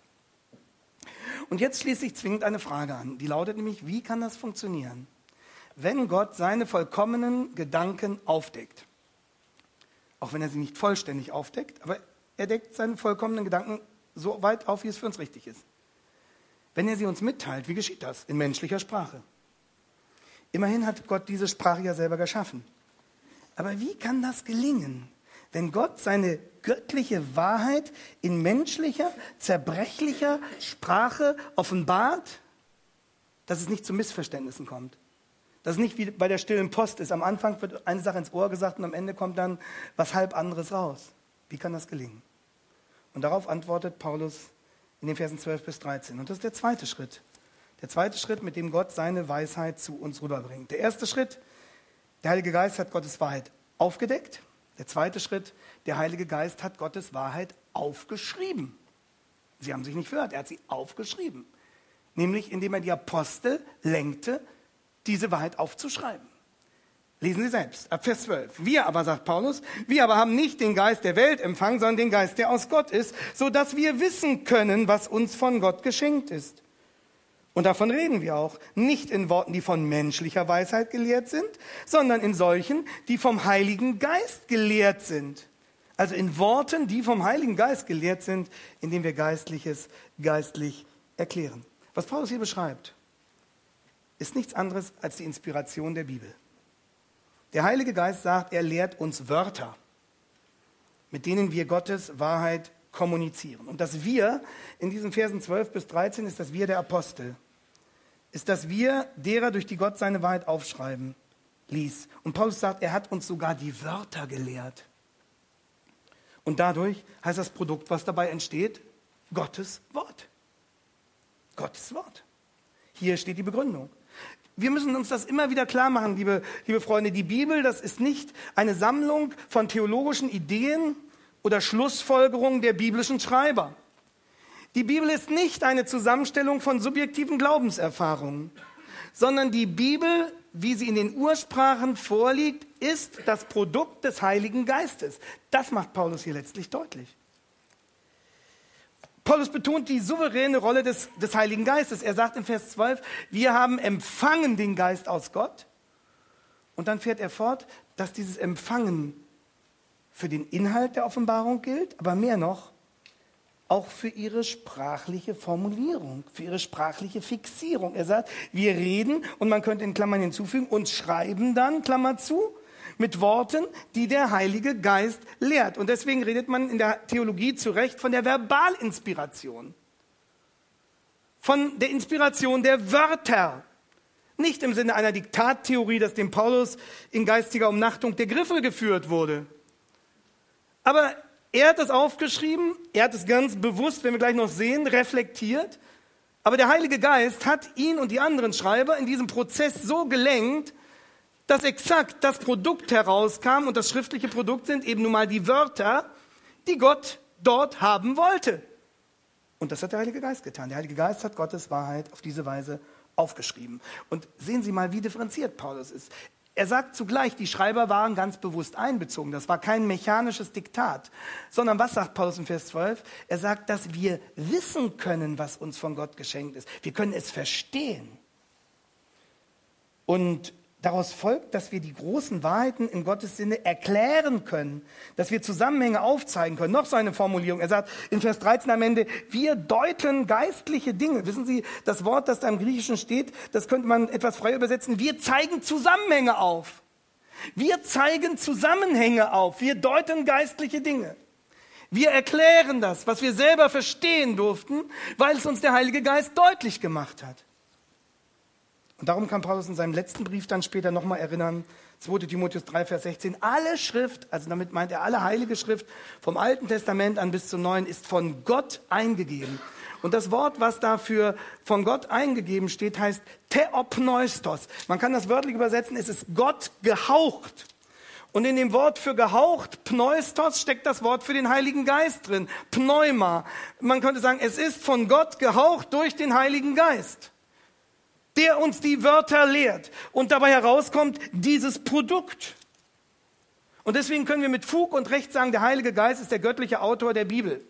Und jetzt schließt sich zwingend eine Frage an. Die lautet nämlich, wie kann das funktionieren, wenn Gott seine vollkommenen Gedanken aufdeckt? Auch wenn er sie nicht vollständig aufdeckt, aber er deckt seine vollkommenen Gedanken so weit auf, wie es für uns richtig ist. Wenn er sie uns mitteilt, wie geschieht das? In menschlicher Sprache. Immerhin hat Gott diese Sprache ja selber geschaffen. Aber wie kann das gelingen, wenn Gott seine göttliche Wahrheit in menschlicher, zerbrechlicher Sprache offenbart, dass es nicht zu Missverständnissen kommt? Dass es nicht wie bei der stillen Post ist. Am Anfang wird eine Sache ins Ohr gesagt und am Ende kommt dann was halb anderes raus. Wie kann das gelingen? Und darauf antwortet Paulus in den Versen zwölf bis dreizehn. Und das ist der zweite Schritt. Der zweite Schritt, mit dem Gott seine Weisheit zu uns rüberbringt. Der erste Schritt, der Heilige Geist hat Gottes Wahrheit aufgedeckt. Der zweite Schritt, der Heilige Geist hat Gottes Wahrheit aufgeschrieben. Sie haben sich nicht verhört, er hat sie aufgeschrieben. Nämlich, indem er die Apostel lenkte, diese Wahrheit aufzuschreiben. Lesen Sie selbst, ab Vers zwölf. Wir aber, sagt Paulus, wir aber haben nicht den Geist der Welt empfangen, sondern den Geist, der aus Gott ist, sodass wir wissen können, was uns von Gott geschenkt ist. Und davon reden wir auch, nicht in Worten, die von menschlicher Weisheit gelehrt sind, sondern in solchen, die vom Heiligen Geist gelehrt sind. Also in Worten, die vom Heiligen Geist gelehrt sind, indem wir Geistliches geistlich erklären. Was Paulus hier beschreibt, ist nichts anderes als die Inspiration der Bibel. Der Heilige Geist sagt, er lehrt uns Wörter, mit denen wir Gottes Wahrheit kommunizieren. Und das Wir in diesen Versen zwölf bis dreizehn ist das Wir der Apostel. Ist das Wir derer, durch die Gott seine Wahrheit aufschreiben ließ. Und Paulus sagt, er hat uns sogar die Wörter gelehrt. Und dadurch heißt das Produkt, was dabei entsteht, Gottes Wort. Gottes Wort. Hier steht die Begründung. Wir müssen uns das immer wieder klar machen, liebe, liebe Freunde. Die Bibel, das ist nicht eine Sammlung von theologischen Ideen oder Schlussfolgerungen der biblischen Schreiber. Die Bibel ist nicht eine Zusammenstellung von subjektiven Glaubenserfahrungen, sondern die Bibel, wie sie in den Ursprachen vorliegt, ist das Produkt des Heiligen Geistes. Das macht Paulus hier letztlich deutlich. Paulus betont die souveräne Rolle des, des Heiligen Geistes. Er sagt in Vers zwölf, wir haben empfangen den Geist aus Gott. Und dann fährt er fort, dass dieses Empfangen für den Inhalt der Offenbarung gilt, aber mehr noch, auch für ihre sprachliche Formulierung, für ihre sprachliche Fixierung. Er sagt, wir reden, und man könnte in Klammern hinzufügen, und schreiben dann, Klammer zu, mit Worten, die der Heilige Geist lehrt. Und deswegen redet man in der Theologie zu Recht von der Verbalinspiration. Von der Inspiration der Wörter. Nicht im Sinne einer Diktattheorie, dass dem Paulus in geistiger Umnachtung der Griffel geführt wurde. Aber er hat das aufgeschrieben, er hat es ganz bewusst, wenn wir gleich noch sehen, reflektiert. Aber der Heilige Geist hat ihn und die anderen Schreiber in diesem Prozess so gelenkt, dass exakt das Produkt herauskam, und das schriftliche Produkt sind eben nun mal die Wörter, die Gott dort haben wollte. Und das hat der Heilige Geist getan. Der Heilige Geist hat Gottes Wahrheit auf diese Weise aufgeschrieben. Und sehen Sie mal, wie differenziert Paulus ist. Er sagt zugleich, die Schreiber waren ganz bewusst einbezogen. Das war kein mechanisches Diktat. Sondern was sagt Paulus in Vers zwölf? Er sagt, dass wir wissen können, was uns von Gott geschenkt ist. Wir können es verstehen. Und daraus folgt, dass wir die großen Wahrheiten in Gottes Sinne erklären können, dass wir Zusammenhänge aufzeigen können. Noch so eine Formulierung. Er sagt in Vers dreizehn am Ende, wir deuten geistliche Dinge. Wissen Sie, das Wort, das da im Griechischen steht, das könnte man etwas frei übersetzen. Wir zeigen Zusammenhänge auf. Wir zeigen Zusammenhänge auf. Wir deuten geistliche Dinge. Wir erklären das, was wir selber verstehen durften, weil es uns der Heilige Geist deutlich gemacht hat. Und darum kann Paulus in seinem letzten Brief dann später nochmal erinnern, zweiter Timotheus drei, Vers sechzehn, alle Schrift, also damit meint er alle heilige Schrift, vom Alten Testament an bis zum Neuen, ist von Gott eingegeben. Und das Wort, was dafür von Gott eingegeben steht, heißt Theopneustos. Man kann das wörtlich übersetzen, es ist Gott gehaucht. Und in dem Wort für gehaucht, Pneustos, steckt das Wort für den Heiligen Geist drin, Pneuma. Man könnte sagen, es ist von Gott gehaucht durch den Heiligen Geist, der uns die Wörter lehrt und dabei herauskommt dieses Produkt. Und deswegen können wir mit Fug und Recht sagen, der Heilige Geist ist der göttliche Autor der Bibel.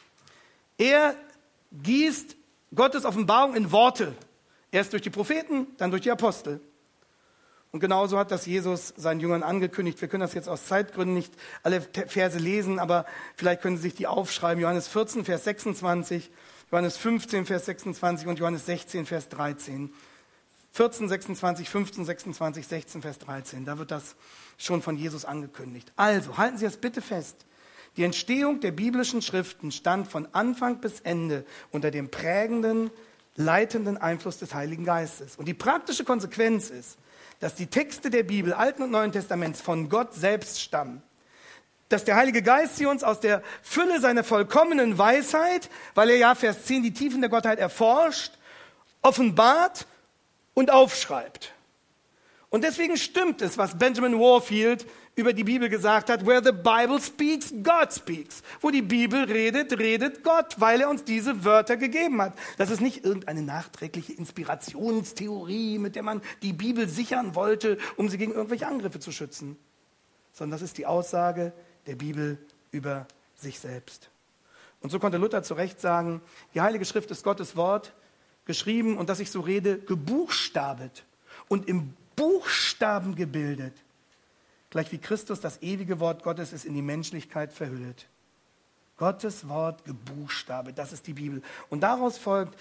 Er gießt Gottes Offenbarung in Worte. Erst durch die Propheten, dann durch die Apostel. Und genauso hat das Jesus seinen Jüngern angekündigt. Wir können das jetzt aus Zeitgründen nicht alle Verse lesen, aber vielleicht können Sie sich die aufschreiben. Johannes vierzehn, Vers sechsundzwanzig, Johannes fünfzehn, Vers sechsundzwanzig und Johannes sechzehn, Vers dreizehn. vierzehn, sechsundzwanzig, fünfzehn, sechsundzwanzig, sechzehn, Vers dreizehn. Da wird das schon von Jesus angekündigt. Also, halten Sie das bitte fest. Die Entstehung der biblischen Schriften stand von Anfang bis Ende unter dem prägenden, leitenden Einfluss des Heiligen Geistes. Und die praktische Konsequenz ist, dass die Texte der Bibel, Alten und Neuen Testaments, von Gott selbst stammen. Dass der Heilige Geist sie uns aus der Fülle seiner vollkommenen Weisheit, weil er ja, Vers zehn, die Tiefen der Gottheit erforscht, offenbart und aufschreibt. Und deswegen stimmt es, was Benjamin Warfield über die Bibel gesagt hat, where the Bible speaks, God speaks. Wo die Bibel redet, redet Gott, weil er uns diese Wörter gegeben hat. Das ist nicht irgendeine nachträgliche Inspirationstheorie, mit der man die Bibel sichern wollte, um sie gegen irgendwelche Angriffe zu schützen. Sondern das ist die Aussage der Bibel über sich selbst. Und so konnte Luther zu Recht sagen, die Heilige Schrift ist Gottes Wort, geschrieben und dass ich so rede, gebuchstabet und im Buchstaben gebildet, gleich wie Christus das ewige Wort Gottes ist in die Menschlichkeit verhüllt. Gottes Wort gebuchstabet, das ist die Bibel. Und daraus folgt,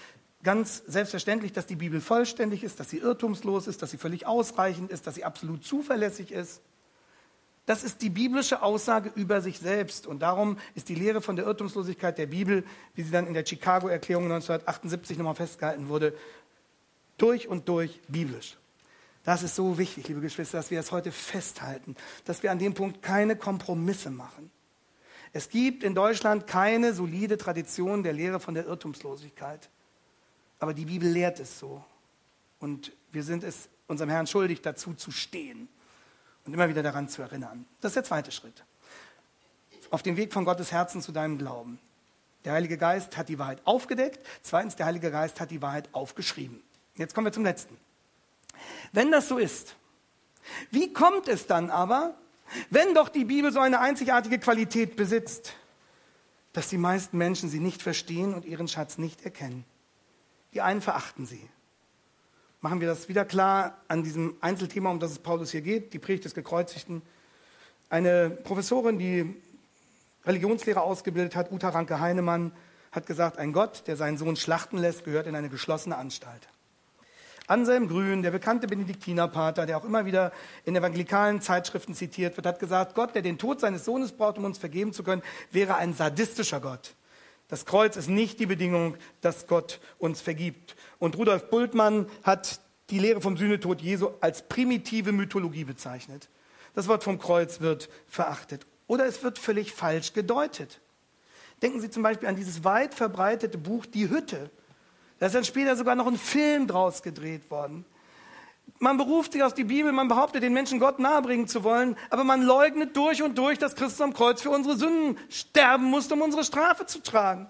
ganz selbstverständlich, dass die Bibel vollständig ist, dass sie irrtumslos ist, dass sie völlig ausreichend ist, dass sie absolut zuverlässig ist. Das ist die biblische Aussage über sich selbst. Und darum ist die Lehre von der Irrtumslosigkeit der Bibel, wie sie dann in der Chicago-Erklärung neunzehnhundertachtundsiebzig nochmal festgehalten wurde, durch und durch biblisch. Das ist so wichtig, liebe Geschwister, dass wir das heute festhalten, dass wir an dem Punkt keine Kompromisse machen. Es gibt in Deutschland keine solide Tradition der Lehre von der Irrtumslosigkeit. Aber die Bibel lehrt es so. Und wir sind es unserem Herrn schuldig, dazu zu stehen und immer wieder daran zu erinnern. Das ist der zweite Schritt. Auf dem Weg von Gottes Herzen zu deinem Glauben. Der Heilige Geist hat die Wahrheit aufgedeckt. Zweitens, der Heilige Geist hat die Wahrheit aufgeschrieben. Jetzt kommen wir zum letzten. Wenn das so ist, wie kommt es dann aber, wenn doch die Bibel so eine einzigartige Qualität besitzt, dass die meisten Menschen sie nicht verstehen und ihren Schatz nicht erkennen? Die einen verachten sie. Machen wir das wieder klar an diesem Einzelthema, um das es Paulus hier geht, die Predigt des Gekreuzigten. Eine Professorin, die Religionslehre ausgebildet hat, Uta Ranke-Heinemann, hat gesagt, ein Gott, der seinen Sohn schlachten lässt, gehört in eine geschlossene Anstalt. Anselm Grün, der bekannte Benediktinerpater, der auch immer wieder in evangelikalen Zeitschriften zitiert wird, hat gesagt, Gott, der den Tod seines Sohnes braucht, um uns vergeben zu können, wäre ein sadistischer Gott. Das Kreuz ist nicht die Bedingung, dass Gott uns vergibt. Und Rudolf Bultmann hat die Lehre vom Sühnetod Jesu als primitive Mythologie bezeichnet. Das Wort vom Kreuz wird verachtet. Oder es wird völlig falsch gedeutet. Denken Sie zum Beispiel an dieses weit verbreitete Buch Die Hütte. Da ist dann später sogar noch ein Film draus gedreht worden. Man beruft sich auf die Bibel, man behauptet, den Menschen Gott nahebringen zu wollen, aber man leugnet durch und durch, dass Christus am Kreuz für unsere Sünden sterben musste, um unsere Strafe zu tragen.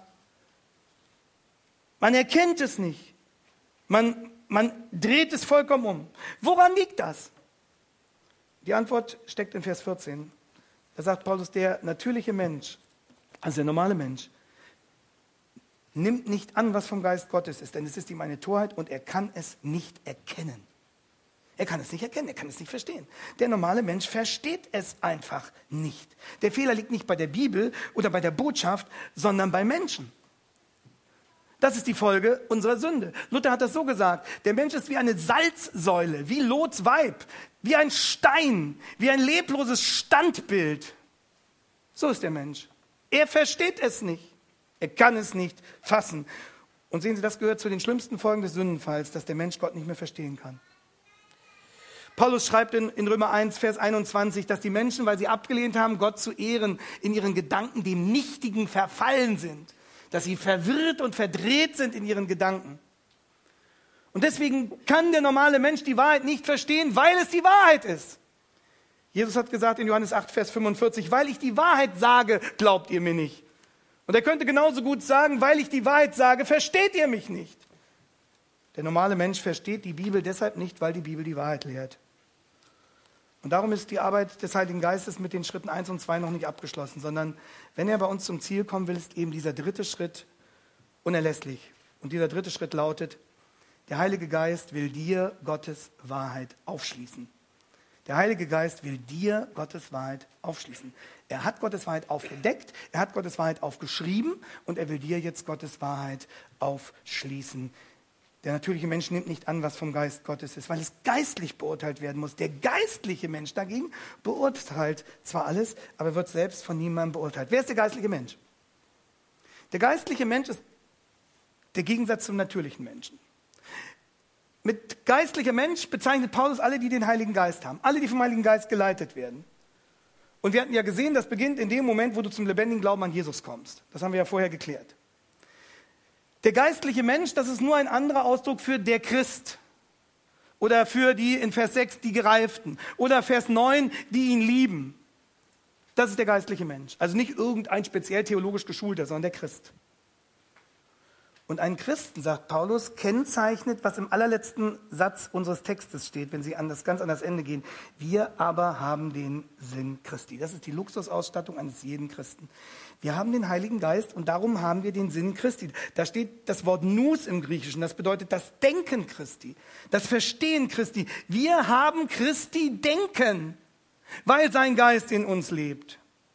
Man erkennt es nicht. Man, man dreht es vollkommen um. Woran liegt das? Die Antwort steckt in Vers vierzehn. Da sagt Paulus, der natürliche Mensch, also der normale Mensch, nimmt nicht an, was vom Geist Gottes ist, denn es ist ihm eine Torheit und er kann es nicht erkennen. Er kann es nicht erkennen, er kann es nicht verstehen. Der normale Mensch versteht es einfach nicht. Der Fehler liegt nicht bei der Bibel oder bei der Botschaft, sondern bei Menschen. Das ist die Folge unserer Sünde. Luther hat das so gesagt, der Mensch ist wie eine Salzsäule, wie Lots Weib, wie ein Stein, wie ein lebloses Standbild. So ist der Mensch. Er versteht es nicht. Er kann es nicht fassen. Und sehen Sie, das gehört zu den schlimmsten Folgen des Sündenfalls, dass der Mensch Gott nicht mehr verstehen kann. Paulus schreibt in, in Römer eins, Vers einundzwanzig, dass die Menschen, weil sie abgelehnt haben, Gott zu ehren, in ihren Gedanken dem Nichtigen verfallen sind. Dass sie verwirrt und verdreht sind in ihren Gedanken. Und deswegen kann der normale Mensch die Wahrheit nicht verstehen, weil es die Wahrheit ist. Jesus hat gesagt in Johannes acht, Vers fünfundvierzig, weil ich die Wahrheit sage, glaubt ihr mir nicht. Und er könnte genauso gut sagen, weil ich die Wahrheit sage, versteht ihr mich nicht. Der normale Mensch versteht die Bibel deshalb nicht, weil die Bibel die Wahrheit lehrt. Und darum ist die Arbeit des Heiligen Geistes mit den Schritten eins und zwei noch nicht abgeschlossen, sondern wenn er bei uns zum Ziel kommen will, ist eben dieser dritte Schritt unerlässlich. Und dieser dritte Schritt lautet, der Heilige Geist will dir Gottes Wahrheit aufschließen. Der Heilige Geist will dir Gottes Wahrheit aufschließen. Er hat Gottes Wahrheit aufgedeckt, er hat Gottes Wahrheit aufgeschrieben und er will dir jetzt Gottes Wahrheit aufschließen. Der natürliche Mensch nimmt nicht an, was vom Geist Gottes ist, weil es geistlich beurteilt werden muss. Der geistliche Mensch dagegen beurteilt zwar alles, aber wird selbst von niemandem beurteilt. Wer ist der geistliche Mensch? Der geistliche Mensch ist der Gegensatz zum natürlichen Menschen. Mit geistlicher Mensch bezeichnet Paulus alle, die den Heiligen Geist haben. Alle, die vom Heiligen Geist geleitet werden. Und wir hatten ja gesehen, das beginnt in dem Moment, wo du zum lebendigen Glauben an Jesus kommst. Das haben wir ja vorher geklärt. Der geistliche Mensch, das ist nur ein anderer Ausdruck für der Christ. Oder für die in Vers sechs, die Gereiften. Oder Vers neun, die ihn lieben. Das ist der geistliche Mensch. Also nicht irgendein speziell theologisch geschulter, sondern der Christ. Und einen Christen, sagt Paulus, kennzeichnet, was im allerletzten Satz unseres Textes steht, wenn Sie an das, ganz an das Ende gehen. Wir aber haben den Sinn Christi. Das ist die Luxusausstattung eines jeden Christen. Wir haben den Heiligen Geist und darum haben wir den Sinn Christi. Da steht das Wort Nous im Griechischen. Das bedeutet das Denken Christi, das Verstehen Christi. Wir haben Christi Denken, weil sein Geist in uns lebt.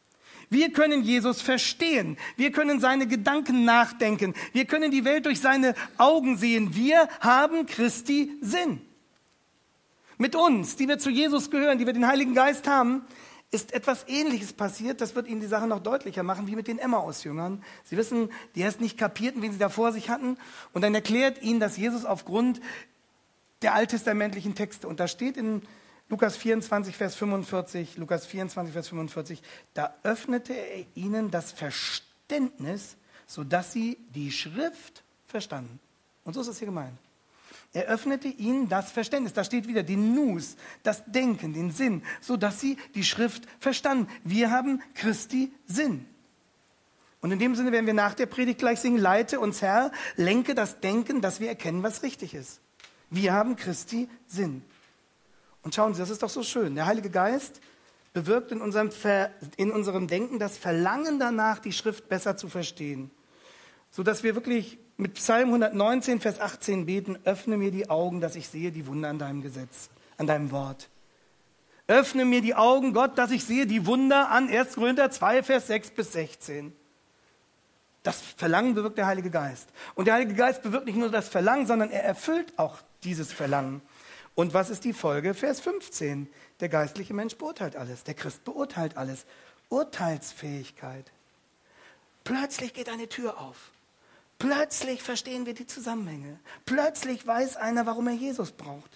Wir können Jesus verstehen. Wir können seine Gedanken nachdenken. Wir können die Welt durch seine Augen sehen. Wir haben Christi Sinn. Mit uns, die wir zu Jesus gehören, die wir den Heiligen Geist haben, ist etwas Ähnliches passiert. Das wird Ihnen die Sache noch deutlicher machen, wie mit den Emmaus-Jüngern. Sie wissen, die erst nicht kapierten, wen sie da vor sich hatten. Und dann erklärt ihnen das Jesus aufgrund der alttestamentlichen Texte. Und da steht in Lukas vierundzwanzig, Vers fünfundvierzig, Lukas vierundzwanzig, Vers fünfundvierzig, da öffnete er ihnen das Verständnis, sodass sie die Schrift verstanden. Und so ist es hier gemeint. Er öffnete ihnen das Verständnis. Da steht wieder den Nus, das Denken, den Sinn, sodass sie die Schrift verstanden. Wir haben Christi Sinn. Und in dem Sinne werden wir nach der Predigt gleich singen, leite uns Herr, lenke das Denken, dass wir erkennen, was richtig ist. Wir haben Christi Sinn. Und schauen Sie, das ist doch so schön. Der Heilige Geist bewirkt in unserem, Ver, in unserem Denken das Verlangen danach, die Schrift besser zu verstehen. Sodass wir wirklich mit Psalm hundertneunzehn, Vers achtzehn beten, öffne mir die Augen, dass ich sehe die Wunder an deinem Gesetz, an deinem Wort. Öffne mir die Augen, Gott, dass ich sehe die Wunder an erster Korinther zwei, Vers sechs bis sechzehn. Das Verlangen bewirkt der Heilige Geist. Und der Heilige Geist bewirkt nicht nur das Verlangen, sondern er erfüllt auch dieses Verlangen. Und was ist die Folge? Vers fünfzehn. Der geistliche Mensch beurteilt alles. Der Christ beurteilt alles. Urteilsfähigkeit. Plötzlich geht eine Tür auf. Plötzlich verstehen wir die Zusammenhänge. Plötzlich weiß einer, warum er Jesus braucht.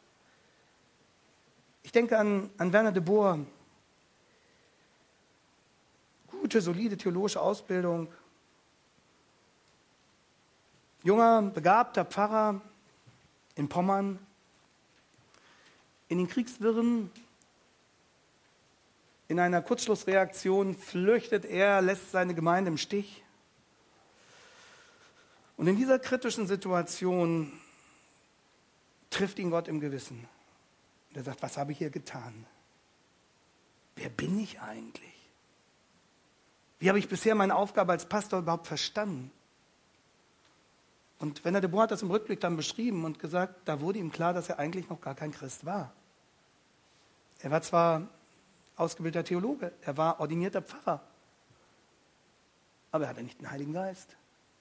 Ich denke an, an Werner de Boer. Gute, solide theologische Ausbildung. Junger, begabter Pfarrer in Pommern. In den Kriegswirren, in einer Kurzschlussreaktion flüchtet er, lässt seine Gemeinde im Stich. Und in dieser kritischen Situation trifft ihn Gott im Gewissen. Und er sagt, was habe ich hier getan? Wer bin ich eigentlich? Wie habe ich bisher meine Aufgabe als Pastor überhaupt verstanden? Und Werner de Boer hat das im Rückblick dann beschrieben und gesagt, da wurde ihm klar, dass er eigentlich noch gar kein Christ war. Er war zwar ausgebildeter Theologe, er war ordinierter Pfarrer, aber er hatte nicht den Heiligen Geist.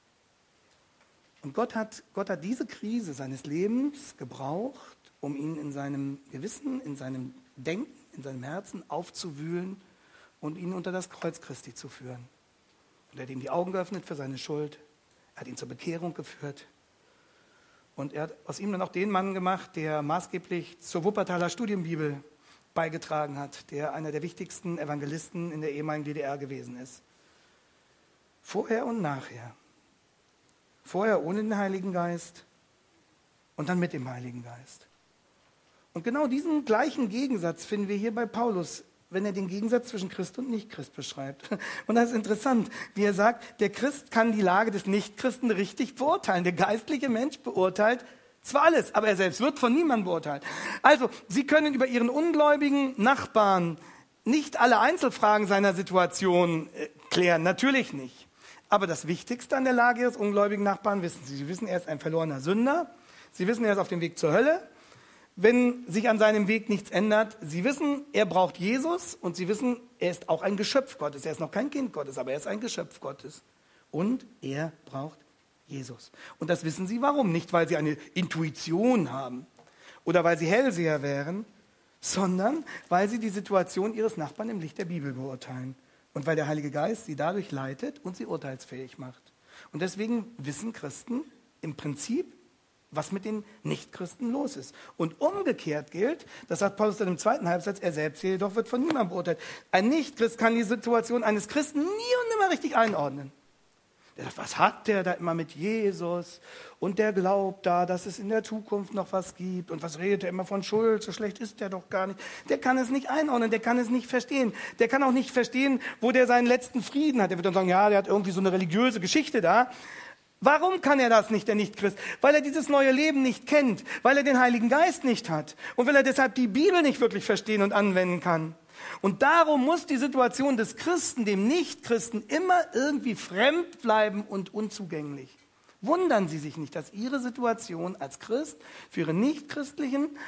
Und Gott hat, Gott hat diese Krise seines Lebens gebraucht, um ihn in seinem Gewissen, in seinem Denken, in seinem Herzen aufzuwühlen und ihn unter das Kreuz Christi zu führen. Und er hat ihm die Augen geöffnet für seine Schuld. Er hat ihn zur Bekehrung geführt. Und er hat aus ihm dann auch den Mann gemacht, der maßgeblich zur Wuppertaler Studienbibel beigetragen hat, der einer der wichtigsten Evangelisten in der ehemaligen D D R gewesen ist. Vorher und nachher. Vorher ohne den Heiligen Geist und dann mit dem Heiligen Geist. Und genau diesen gleichen Gegensatz finden wir hier bei Paulus, wenn er den Gegensatz zwischen Christ und Nichtchrist beschreibt. Und das ist interessant, wie er sagt, der Christ kann die Lage des Nichtchristen richtig beurteilen. Der geistliche Mensch beurteilt zwar alles, aber er selbst wird von niemandem beurteilt. Also, Sie können über Ihren ungläubigen Nachbarn nicht alle Einzelfragen seiner Situation äh, klären, natürlich nicht. Aber das Wichtigste an der Lage Ihres ungläubigen Nachbarn wissen Sie. Sie wissen, er ist ein verlorener Sünder. Sie wissen, er ist auf dem Weg zur Hölle. Wenn sich an seinem Weg nichts ändert, Sie wissen, er braucht Jesus und Sie wissen, er ist auch ein Geschöpf Gottes. Er ist noch kein Kind Gottes, aber er ist ein Geschöpf Gottes. Und er braucht Jesus. Und das wissen Sie warum? Nicht, weil Sie eine Intuition haben oder weil Sie Hellseher wären, sondern weil Sie die Situation Ihres Nachbarn im Licht der Bibel beurteilen. Und weil der Heilige Geist Sie dadurch leitet und Sie urteilsfähig macht. Und deswegen wissen Christen im Prinzip, was mit den Nichtchristen los ist. Und umgekehrt gilt, das sagt Paulus dann im zweiten Halbsatz, er selbst jedoch wird von niemandem beurteilt. Ein Nichtchrist kann die Situation eines Christen nie und nimmer richtig einordnen. Der sagt, was hat der da immer mit Jesus? Und der glaubt da, dass es in der Zukunft noch was gibt. Und was redet er immer von Schuld? So schlecht ist der doch gar nicht. Der kann es nicht einordnen, der kann es nicht verstehen. Der kann auch nicht verstehen, wo der seinen letzten Frieden hat. Der wird dann sagen, ja, der hat irgendwie so eine religiöse Geschichte da. Warum kann er das nicht, der Nichtchrist? Weil er dieses neue Leben nicht kennt, weil er den Heiligen Geist nicht hat und weil er deshalb die Bibel nicht wirklich verstehen und anwenden kann. Und darum muss die Situation des Christen, dem Nichtchristen, immer irgendwie fremd bleiben und unzugänglich. Wundern Sie sich nicht, dass Ihre Situation als Christ für Ihre nichtchristlichen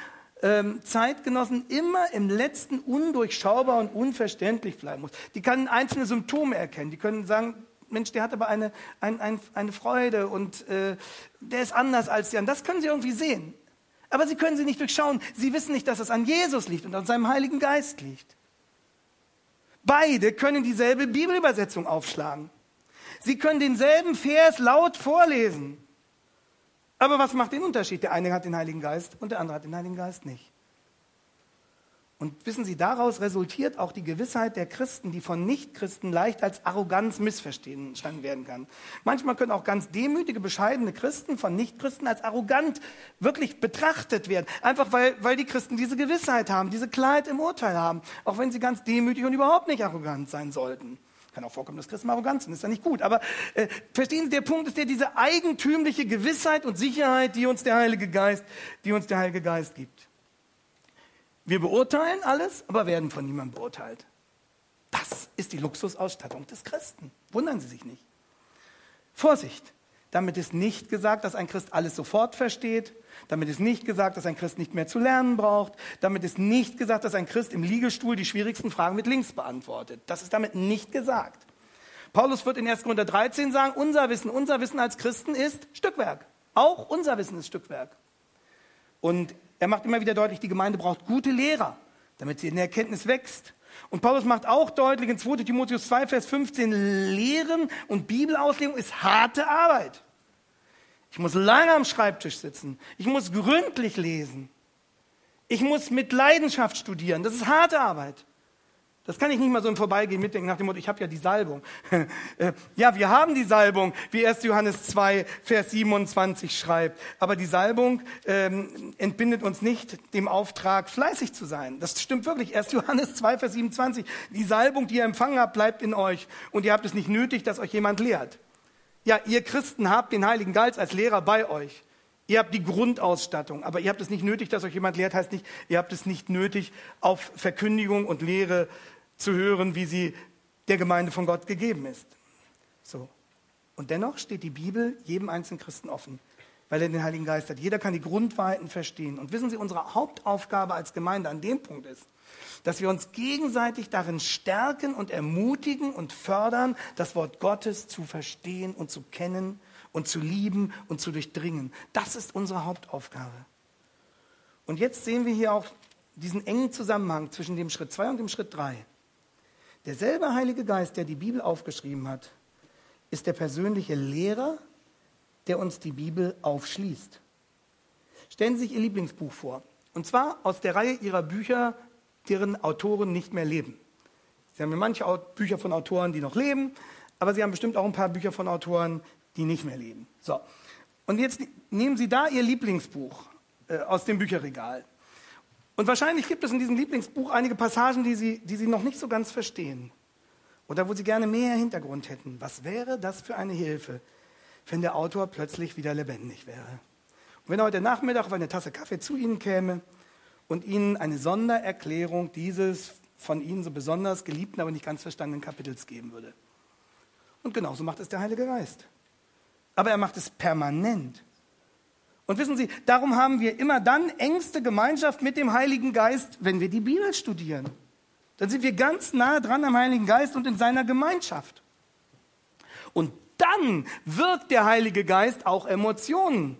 ähm, Zeitgenossen immer im Letzten undurchschaubar und unverständlich bleiben muss. Die können einzelne Symptome erkennen. Die können sagen, Mensch, der hat aber eine, ein, ein, eine Freude und äh, der ist anders als die anderen. Das können sie irgendwie sehen. Aber sie können sie nicht durchschauen. Sie wissen nicht, dass es an Jesus liegt und an seinem Heiligen Geist liegt. Beide können dieselbe Bibelübersetzung aufschlagen. Sie können denselben Vers laut vorlesen. Aber was macht den Unterschied? Der eine hat den Heiligen Geist und der andere hat den Heiligen Geist nicht. Und wissen Sie, daraus resultiert auch die Gewissheit der Christen, die von Nichtchristen leicht als Arroganz missverstanden werden kann. Manchmal können auch ganz demütige, bescheidene Christen von Nichtchristen als arrogant wirklich betrachtet werden. Einfach weil, weil die Christen diese Gewissheit haben, diese Klarheit im Urteil haben. Auch wenn sie ganz demütig und überhaupt nicht arrogant sein sollten. Kann auch vorkommen, dass Christen arrogant sind, ist ja nicht gut. Aber äh, verstehen Sie, der Punkt ist ja diese eigentümliche Gewissheit und Sicherheit, die uns der Heilige Geist, die uns der Heilige Geist gibt. Wir beurteilen alles, aber werden von niemandem beurteilt. Das ist die Luxusausstattung des Christen. Wundern Sie sich nicht. Vorsicht, damit ist nicht gesagt, dass ein Christ alles sofort versteht. Damit ist nicht gesagt, dass ein Christ nicht mehr zu lernen braucht. Damit ist nicht gesagt, dass ein Christ im Liegestuhl die schwierigsten Fragen mit links beantwortet. Das ist damit nicht gesagt. Paulus wird in erster Korinther dreizehn sagen, unser Wissen, unser Wissen als Christen ist Stückwerk. Auch unser Wissen ist Stückwerk. Und er macht immer wieder deutlich, die Gemeinde braucht gute Lehrer, damit sie in der Erkenntnis wächst. Und Paulus macht auch deutlich in zweiter Timotheus zwei, Vers fünfzehn, Lehren und Bibelauslegung ist harte Arbeit. Ich muss lange am Schreibtisch sitzen. Ich muss gründlich lesen. Ich muss mit Leidenschaft studieren. Das ist harte Arbeit. Das kann ich nicht mal so im Vorbeigehen mitdenken nach dem Motto, ich habe ja die Salbung. Ja, wir haben die Salbung, wie erster Johannes zwei, Vers siebenundzwanzig schreibt. Aber die Salbung ähm, entbindet uns nicht dem Auftrag, fleißig zu sein. Das stimmt wirklich. erster Johannes zwei, Vers siebenundzwanzig. Die Salbung, die ihr empfangen habt, bleibt in euch. Und ihr habt es nicht nötig, dass euch jemand lehrt. Ja, ihr Christen habt den Heiligen Geist als Lehrer bei euch. Ihr habt die Grundausstattung, aber ihr habt es nicht nötig, dass euch jemand lehrt, heißt nicht, ihr habt es nicht nötig, auf Verkündigung und Lehre zu hören, wie sie der Gemeinde von Gott gegeben ist. So. Und dennoch steht die Bibel jedem einzelnen Christen offen, weil er den Heiligen Geist hat. Jeder kann die Grundwahrheiten verstehen. Und wissen Sie, unsere Hauptaufgabe als Gemeinde an dem Punkt ist, dass wir uns gegenseitig darin stärken und ermutigen und fördern, das Wort Gottes zu verstehen und zu kennen und zu lieben und zu durchdringen. Das ist unsere Hauptaufgabe. Und jetzt sehen wir hier auch diesen engen Zusammenhang zwischen dem Schritt zwei und dem Schritt drei. Derselbe Heilige Geist, der die Bibel aufgeschrieben hat, ist der persönliche Lehrer, der uns die Bibel aufschließt. Stellen Sie sich Ihr Lieblingsbuch vor. Und zwar aus der Reihe Ihrer Bücher, deren Autoren nicht mehr leben. Sie haben ja manche Bücher von Autoren, die noch leben, aber Sie haben bestimmt auch ein paar Bücher von Autoren, die nicht mehr leben. So. Und jetzt nehmen Sie da Ihr Lieblingsbuch äh, aus dem Bücherregal. Und wahrscheinlich gibt es in diesem Lieblingsbuch einige Passagen, die Sie, die Sie noch nicht so ganz verstehen. Oder wo Sie gerne mehr Hintergrund hätten. Was wäre das für eine Hilfe, wenn der Autor plötzlich wieder lebendig wäre? Und wenn er heute Nachmittag auf eine Tasse Kaffee zu Ihnen käme und Ihnen eine Sondererklärung dieses von Ihnen so besonders geliebten, aber nicht ganz verstandenen Kapitels geben würde. Und genauso macht es der Heilige Geist. Aber er macht es permanent. Und wissen Sie, darum haben wir immer dann engste Gemeinschaft mit dem Heiligen Geist, wenn wir die Bibel studieren. Dann sind wir ganz nah dran am Heiligen Geist und in seiner Gemeinschaft. Und dann wirkt der Heilige Geist auch Emotionen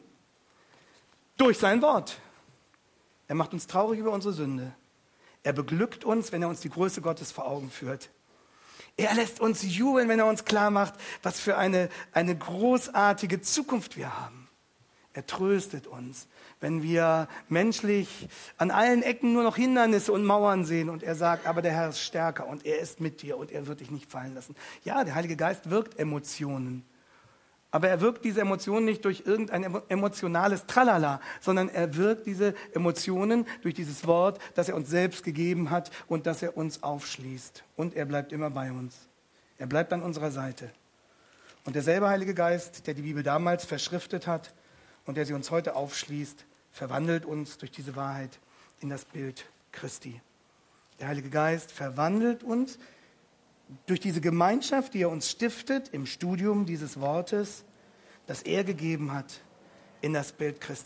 durch sein Wort. Er macht uns traurig über unsere Sünde. Er beglückt uns, wenn er uns die Größe Gottes vor Augen führt. Er lässt uns jubeln, wenn er uns klar macht, was für eine, eine großartige Zukunft wir haben. Er tröstet uns, wenn wir menschlich an allen Ecken nur noch Hindernisse und Mauern sehen und er sagt, aber der Herr ist stärker und er ist mit dir und er wird dich nicht fallen lassen. Ja, der Heilige Geist wirkt Emotionen, aber er wirkt diese Emotionen nicht durch irgendein emotionales Tralala, sondern er wirkt diese Emotionen durch dieses Wort, das er uns selbst gegeben hat und das er uns aufschließt. Und er bleibt immer bei uns. Er bleibt an unserer Seite. Und derselbe Heilige Geist, der die Bibel damals verschriftet hat, und der sie uns heute aufschließt, verwandelt uns durch diese Wahrheit in das Bild Christi. Der Heilige Geist verwandelt uns durch diese Gemeinschaft, die er uns stiftet im Studium dieses Wortes, das er gegeben hat, in das Bild Christi.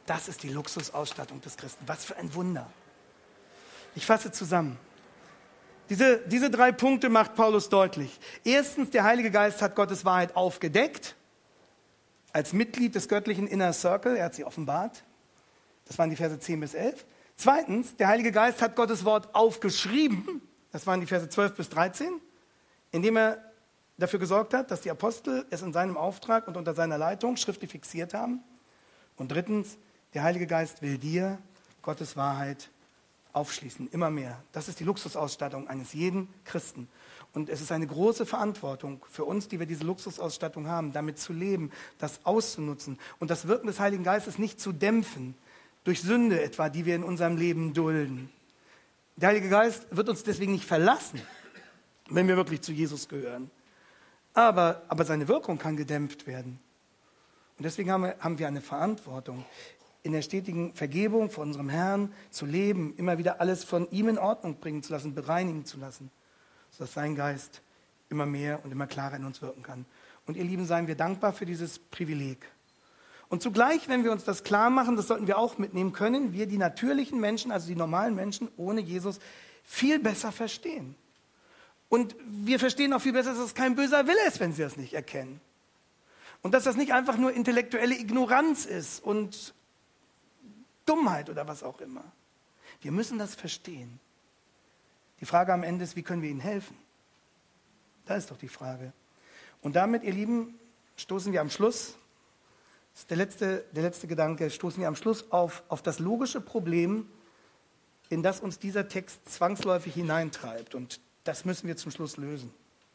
Das ist die Luxusausstattung des Christen. Was für ein Wunder. Ich fasse zusammen. Diese, diese drei Punkte macht Paulus deutlich. Erstens, der Heilige Geist hat Gottes Wahrheit aufgedeckt. Als Mitglied des göttlichen Inner Circle, er hat sie offenbart. Das waren die Verse zehn bis elf. Zweitens, der Heilige Geist hat Gottes Wort aufgeschrieben. Das waren die Verse zwölf bis dreizehn. Indem er dafür gesorgt hat, dass die Apostel es in seinem Auftrag und unter seiner Leitung schriftlich fixiert haben. Und drittens, der Heilige Geist will dir Gottes Wahrheit aufschließen, immer mehr. Das ist die Luxusausstattung eines jeden Christen. Und es ist eine große Verantwortung für uns, die wir diese Luxusausstattung haben, damit zu leben, das auszunutzen und das Wirken des Heiligen Geistes nicht zu dämpfen, durch Sünde etwa, die wir in unserem Leben dulden. Der Heilige Geist wird uns deswegen nicht verlassen, wenn wir wirklich zu Jesus gehören. Aber, aber seine Wirkung kann gedämpft werden. Und deswegen haben wir, haben wir eine Verantwortung, in der stetigen Vergebung vor unserem Herrn zu leben, immer wieder alles von ihm in Ordnung bringen zu lassen, bereinigen zu lassen, sodass sein Geist immer mehr und immer klarer in uns wirken kann. Und ihr Lieben, seien wir dankbar für dieses Privileg. Und zugleich, wenn wir uns das klar machen, das sollten wir auch mitnehmen, können wir die natürlichen Menschen, also die normalen Menschen ohne Jesus, viel besser verstehen. Und wir verstehen auch viel besser, dass es kein böser Wille ist, wenn sie das nicht erkennen. Und dass das nicht einfach nur intellektuelle Ignoranz ist und Dummheit oder was auch immer. Wir müssen das verstehen. Die Frage am Ende ist, wie können wir ihnen helfen? Da ist doch die Frage. Und damit, ihr Lieben, stoßen wir am Schluss, das ist der letzte, der letzte Gedanke, stoßen wir am Schluss auf, auf das logische Problem, in das uns dieser Text zwangsläufig hineintreibt. Und das müssen wir zum Schluss lösen.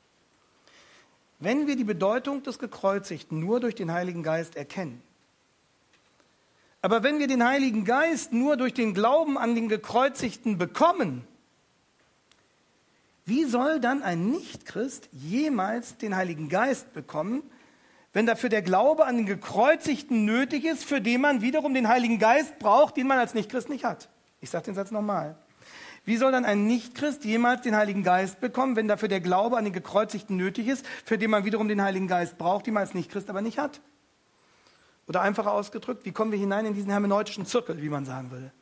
Wenn wir die Bedeutung des Gekreuzigten nur durch den Heiligen Geist erkennen, aber wenn wir den Heiligen Geist nur durch den Glauben an den Gekreuzigten bekommen, wie soll dann ein Nichtchrist jemals den Heiligen Geist bekommen, wenn dafür der Glaube an den Gekreuzigten nötig ist, für den man wiederum den Heiligen Geist braucht, den man als Nichtchrist nicht hat? Ich sage den Satz nochmal. Wie soll dann ein Nichtchrist jemals den Heiligen Geist bekommen, wenn dafür der Glaube an den Gekreuzigten nötig ist, für den man wiederum den Heiligen Geist braucht, den man als Nichtchrist aber nicht hat? Oder einfacher ausgedrückt, wie kommen wir hinein in diesen hermeneutischen Zirkel, wie man sagen würde?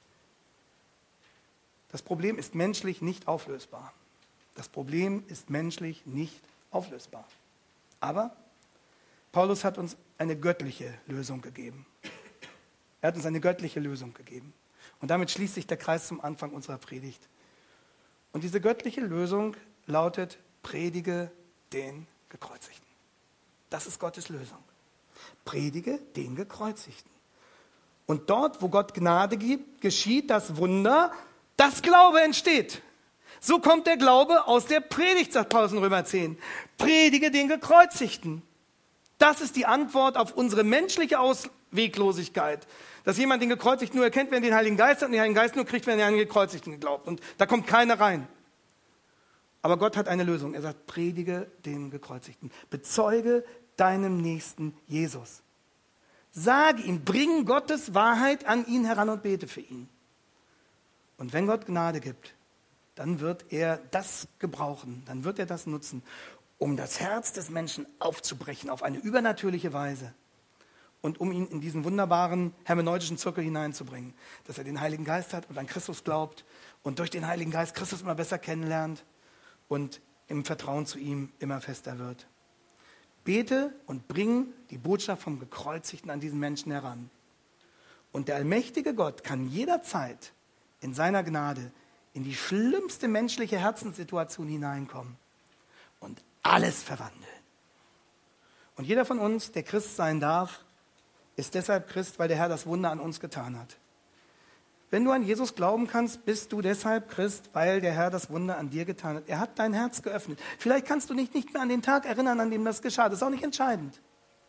Das Problem ist menschlich nicht auflösbar. Das Problem ist menschlich nicht auflösbar. Aber Paulus hat uns eine göttliche Lösung gegeben. Er hat uns eine göttliche Lösung gegeben. Und damit schließt sich der Kreis zum Anfang unserer Predigt. Und diese göttliche Lösung lautet, predige den Gekreuzigten. Das ist Gottes Lösung. Predige den Gekreuzigten. Und dort, wo Gott Gnade gibt, geschieht das Wunder, dass Glaube entsteht. So kommt der Glaube aus der Predigt, sagt Paulus in Römer zehn. Predige den Gekreuzigten. Das ist die Antwort auf unsere menschliche Ausweglosigkeit. Dass jemand den Gekreuzigten nur erkennt, wenn er den Heiligen Geist hat und den Heiligen Geist nur kriegt, wenn er an den Gekreuzigten glaubt. Und da kommt keiner rein. Aber Gott hat eine Lösung. Er sagt, predige den Gekreuzigten. Bezeuge deinem Nächsten Jesus. Sage ihm, bring Gottes Wahrheit an ihn heran und bete für ihn. Und wenn Gott Gnade gibt, dann wird er das gebrauchen, dann wird er das nutzen, um das Herz des Menschen aufzubrechen auf eine übernatürliche Weise und um ihn in diesen wunderbaren hermeneutischen Zirkel hineinzubringen, dass er den Heiligen Geist hat und an Christus glaubt und durch den Heiligen Geist Christus immer besser kennenlernt und im Vertrauen zu ihm immer fester wird. Bete und bring die Botschaft vom Gekreuzigten an diesen Menschen heran. Und der allmächtige Gott kann jederzeit in seiner Gnade in die schlimmste menschliche Herzenssituation hineinkommen und alles verwandeln. Und jeder von uns, der Christ sein darf, ist deshalb Christ, weil der Herr das Wunder an uns getan hat. Wenn du an Jesus glauben kannst, bist du deshalb Christ, weil der Herr das Wunder an dir getan hat. Er hat dein Herz geöffnet. Vielleicht kannst du dich nicht mehr an den Tag erinnern, an dem das geschah. Das ist auch nicht entscheidend.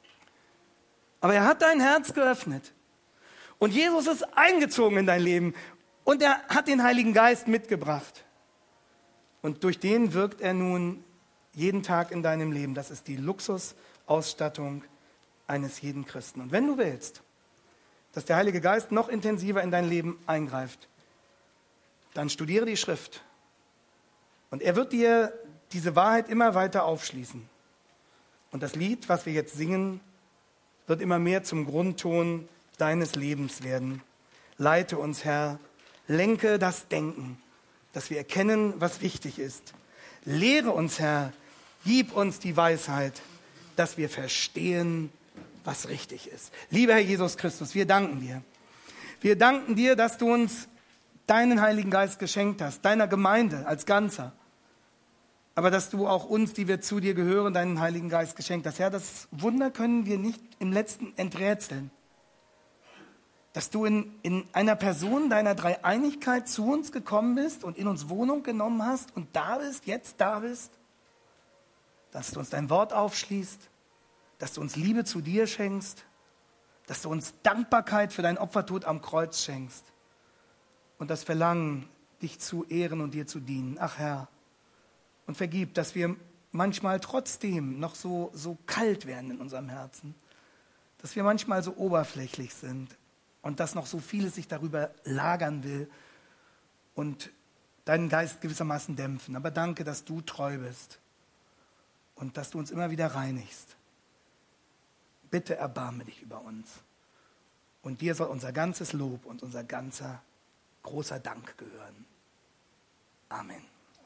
Aber er hat dein Herz geöffnet. Und Jesus ist eingezogen in dein Leben. Und er hat den Heiligen Geist mitgebracht. Und durch den wirkt er nun jeden Tag in deinem Leben. Das ist die Luxusausstattung eines jeden Christen. Und wenn du willst, dass der Heilige Geist noch intensiver in dein Leben eingreift, dann studiere die Schrift. Und er wird dir diese Wahrheit immer weiter aufschließen. Und das Lied, was wir jetzt singen, wird immer mehr zum Grundton deines Lebens werden. Leite uns, Herr, lenke das Denken, dass wir erkennen, was wichtig ist. Lehre uns, Herr, gib uns die Weisheit, dass wir verstehen, was richtig ist. Lieber Herr Jesus Christus, wir danken dir. Wir danken dir, dass du uns deinen Heiligen Geist geschenkt hast, deiner Gemeinde als Ganzer. Aber dass du auch uns, die wir zu dir gehören, deinen Heiligen Geist geschenkt hast. Herr, das Wunder können wir nicht im Letzten enträtseln. Dass du in, in einer Person deiner Dreieinigkeit zu uns gekommen bist und in uns Wohnung genommen hast und da bist, jetzt da bist. Dass du uns dein Wort aufschließt, dass du uns Liebe zu dir schenkst, dass du uns Dankbarkeit für dein Opfertod am Kreuz schenkst und das Verlangen, dich zu ehren und dir zu dienen. Ach Herr, und vergib, dass wir manchmal trotzdem noch so, so kalt werden in unserem Herzen, dass wir manchmal so oberflächlich sind und dass noch so vieles sich darüber lagern will und deinen Geist gewissermaßen dämpfen. Aber danke, dass du treu bist und dass du uns immer wieder reinigst. Bitte erbarme dich über uns. Und dir soll unser ganzes Lob und unser ganzer großer Dank gehören. Amen.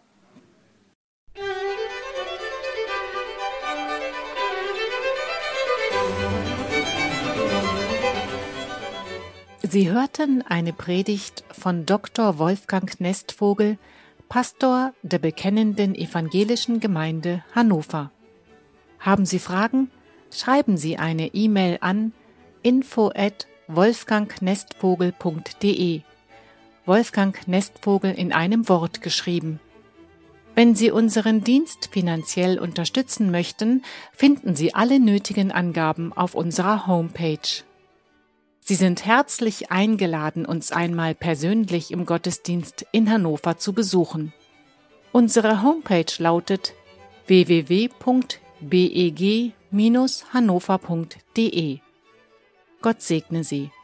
Sie hörten eine Predigt von Doktor Wolfgang Nestvogel, Pastor der Bekennenden Evangelischen Gemeinde Hannover. Haben Sie Fragen? Schreiben Sie eine E-Mail an info at wolfgangnestvogel punkt de. Wolfgang Nestvogel in einem Wort geschrieben. Wenn Sie unseren Dienst finanziell unterstützen möchten, finden Sie alle nötigen Angaben auf unserer Homepage. Sie sind herzlich eingeladen, uns einmal persönlich im Gottesdienst in Hannover zu besuchen. Unsere Homepage lautet w w w punkt b e g Bindestrich hannover punkt de. Gott segne Sie.